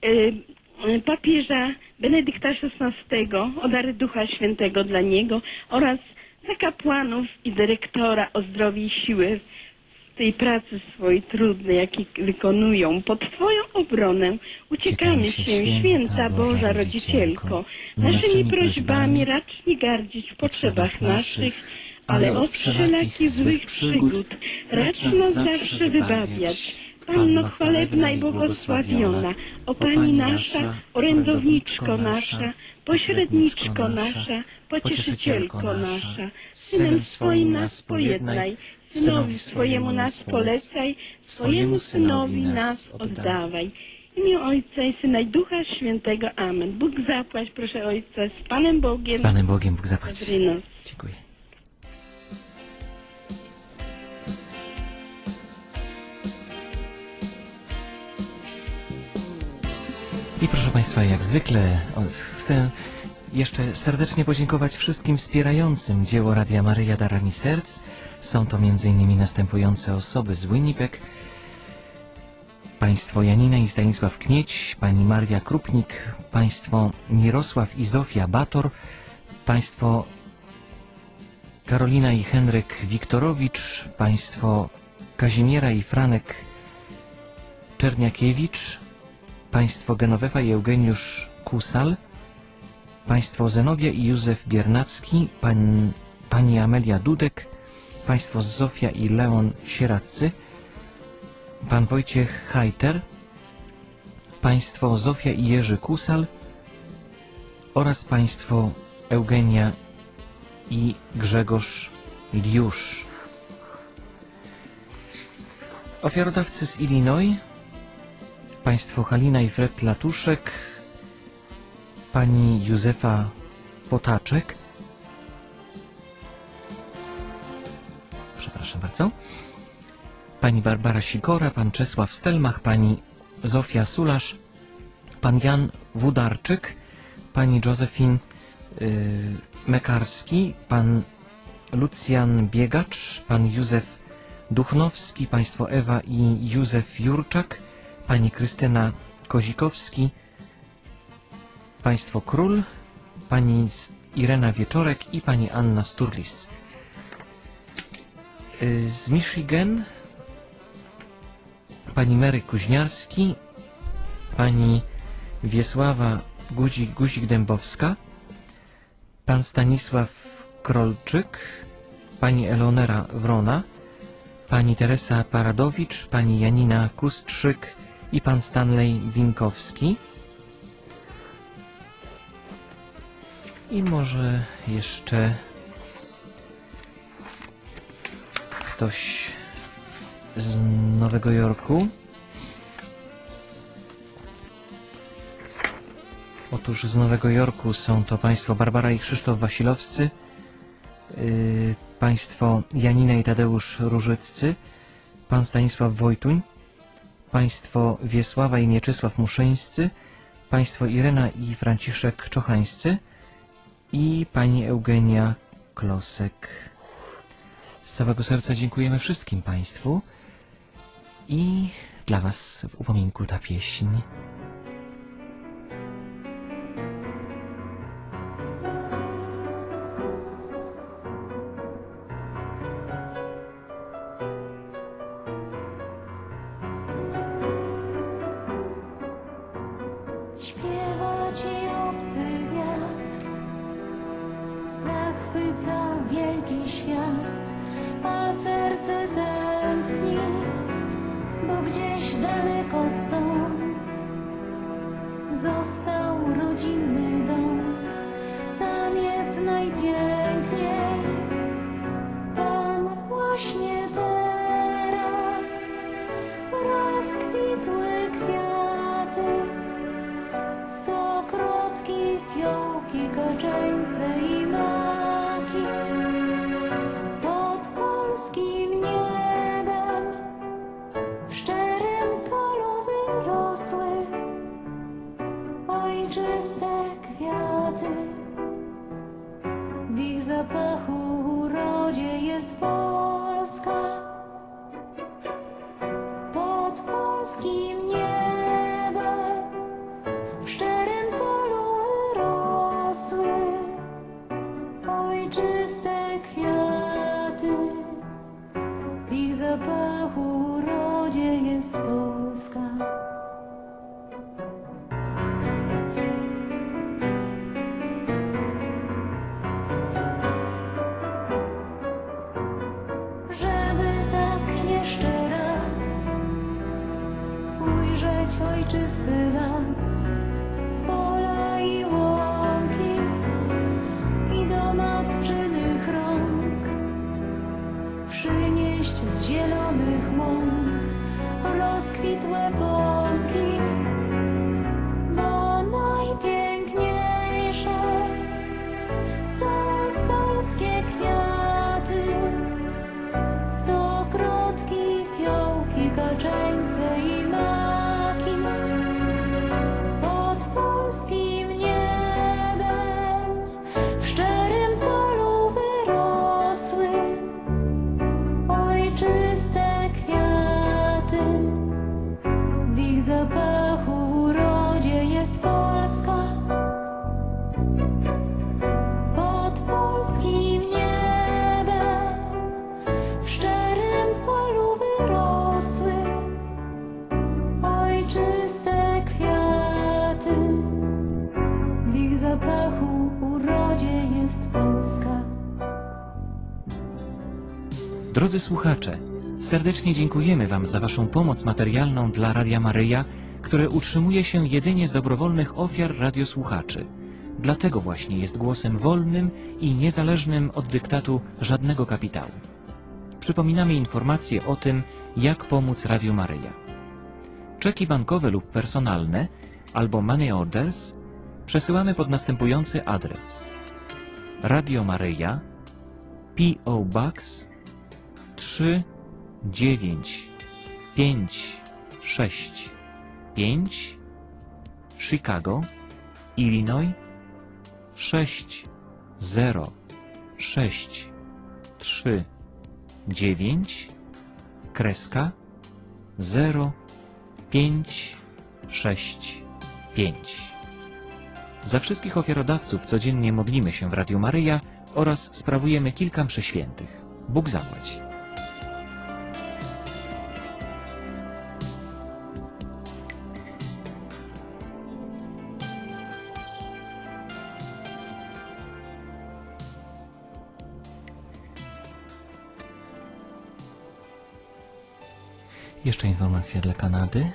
y, papieża Benedykta szesnastego, o dary Ducha Świętego dla niego oraz za kapłanów i dyrektora o zdrowie i siłę w tej pracy swojej trudnej, jakie wykonują. Pod Twoją obronę uciekamy się, święta Boża Rodzicielko. Naszymi prośbami racz nie gardzić w potrzebach naszych, ale od wszelakich złych przygód racz nas zawsze wybawiać. Panno chwalebna i błogosławiona, o Pani nasza, orędowniczko nasza, pośredniczko nasza, pocieszycielko nasza, Synem swoim nas pojednaj, Synowi swojemu nas polecaj, swojemu Synowi nas oddawaj. W imię Ojca i Syna i Ducha Świętego. Amen. Bóg zapłać, proszę Ojca, z Panem Bogiem. Z Panem Bogiem, Bóg zapłać. Dobrej nocy. Dziękuję. I proszę Państwa, jak zwykle o, chcę jeszcze serdecznie podziękować wszystkim wspierającym dzieło Radia Maryja Darami Serc. Są to między innymi następujące osoby z Winnipeg. Państwo Janina i Stanisław Kmieć, pani Maria Krupnik, państwo Mirosław i Zofia Bator, państwo Karolina i Henryk Wiktorowicz, państwo Kazimiera i Franek Czerniakiewicz, państwo Genowefa i Eugeniusz Kusal, państwo Zenobia i Józef Biernacki, pan, pani Amelia Dudek, państwo Zofia i Leon Sieradzcy, pan Wojciech Hajter, państwo Zofia i Jerzy Kusal oraz państwo Eugenia i Grzegorz Liusz. Ofiarodawcy z Illinois, państwo Halina i Fred Latuszek, pani Józefa Potaczek, przepraszam bardzo, pani Barbara Sikora, pan Czesław Stelmach, pani Zofia Sulasz, pan Jan Wudarczyk, pani Józefin yy, Mekarski, pan Lucjan Biegacz, pan Józef Duchnowski, państwo Ewa i Józef Jurczak, pani Krystyna Kozikowski, państwo Król, pani Irena Wieczorek i pani Anna Sturlis. Yy, z Michigan pani Mary Kuźniarski, pani Wiesława Guzik, Guzik-Dębowska, pan Stanisław Krolczyk, pani Eleonora Wrona, pani Teresa Paradowicz, pani Janina Kustrzyk i pan Stanley Winkowski. I może jeszcze ktoś z Nowego Jorku. Otóż z Nowego Jorku są to państwo Barbara i Krzysztof Wasilowscy, yy, państwo Janina i Tadeusz Różyccy, pan Stanisław Wojtuń, państwo Wiesława i Mieczysław Muszyńscy, państwo Irena i Franciszek Czochańscy i pani Eugenia Klosek. Z całego serca dziękujemy wszystkim państwu i dla was w upominku ta pieśń. zapachu urodzie jest Polska. Żeby tak jeszcze raz ujrzeć ojczysty las, pola i łąki i do matczynych rąk przynieść z zielonych mąk rozkwitłe bąki, bo najpiękniejsze są polskie kwiaty, stokrotki, fiołki, kaczeńce i maki. Pod polskim niebem w szczerym polu wyrosły ojczyste kwiaty. W ich zapachu urodzie jest Polska. Pod polskim niebem w szczerym polu wyrosły ojczyste kwiaty. W ich zapachu urodzie jest Polska. Drodzy słuchacze, serdecznie dziękujemy Wam za Waszą pomoc materialną dla Radia Maryja, które utrzymuje się jedynie z dobrowolnych ofiar radiosłuchaczy. Dlatego właśnie jest głosem wolnym i niezależnym od dyktatu żadnego kapitału. Przypominamy informacje o tym, jak pomóc Radiu Maryja. Czeki bankowe lub personalne albo money orders przesyłamy pod następujący adres: Radio Maryja, P O Box trzy dziewięć pięć sześć pięć, Chicago, Illinois sześć zero sześć trzy dziewięć, kreska zero pięć sześć pięć. Za wszystkich ofiarodawców codziennie modlimy się w Radiu Maryja oraz sprawujemy kilka mszy świętych. Bóg zapłać. Jeszcze informacja dla Kanady.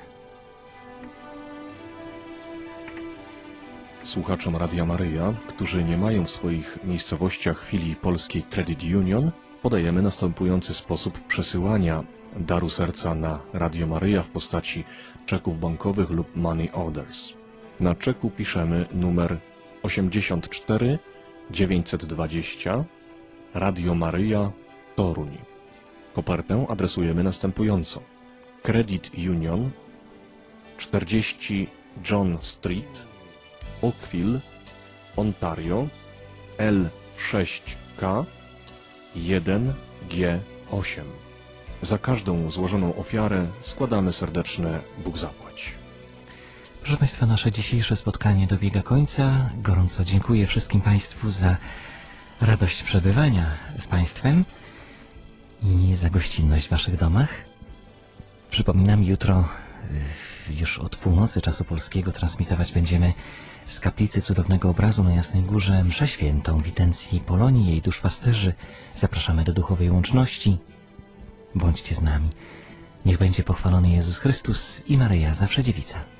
Słuchaczom Radia Maryja, którzy nie mają w swoich miejscowościach filii polskiej Credit Union, podajemy następujący sposób przesyłania daru serca na Radio Maryja w postaci czeków bankowych lub money orders. Na czeku piszemy numer osiemdziesiąt cztery dziewięćset dwadzieścia Radio Maryja, Toruń. Kopertę adresujemy następująco: Credit Union, czterdzieści John Street, Oakville, Ontario, L sześć K jeden G osiem. Za każdą złożoną ofiarę składamy serdeczne Bóg zapłać. Proszę Państwa, nasze dzisiejsze spotkanie dobiega końca. Gorąco dziękuję wszystkim Państwu za radość przebywania z Państwem i za gościnność w Waszych domach. Przypominam, jutro już od północy czasu polskiego transmitować będziemy z kaplicy Cudownego Obrazu na Jasnej Górze mszę świętą w intencji Polonii i jej duszpasterzy. Zapraszamy do duchowej łączności. Bądźcie z nami. Niech będzie pochwalony Jezus Chrystus i Maryja, zawsze dziewica.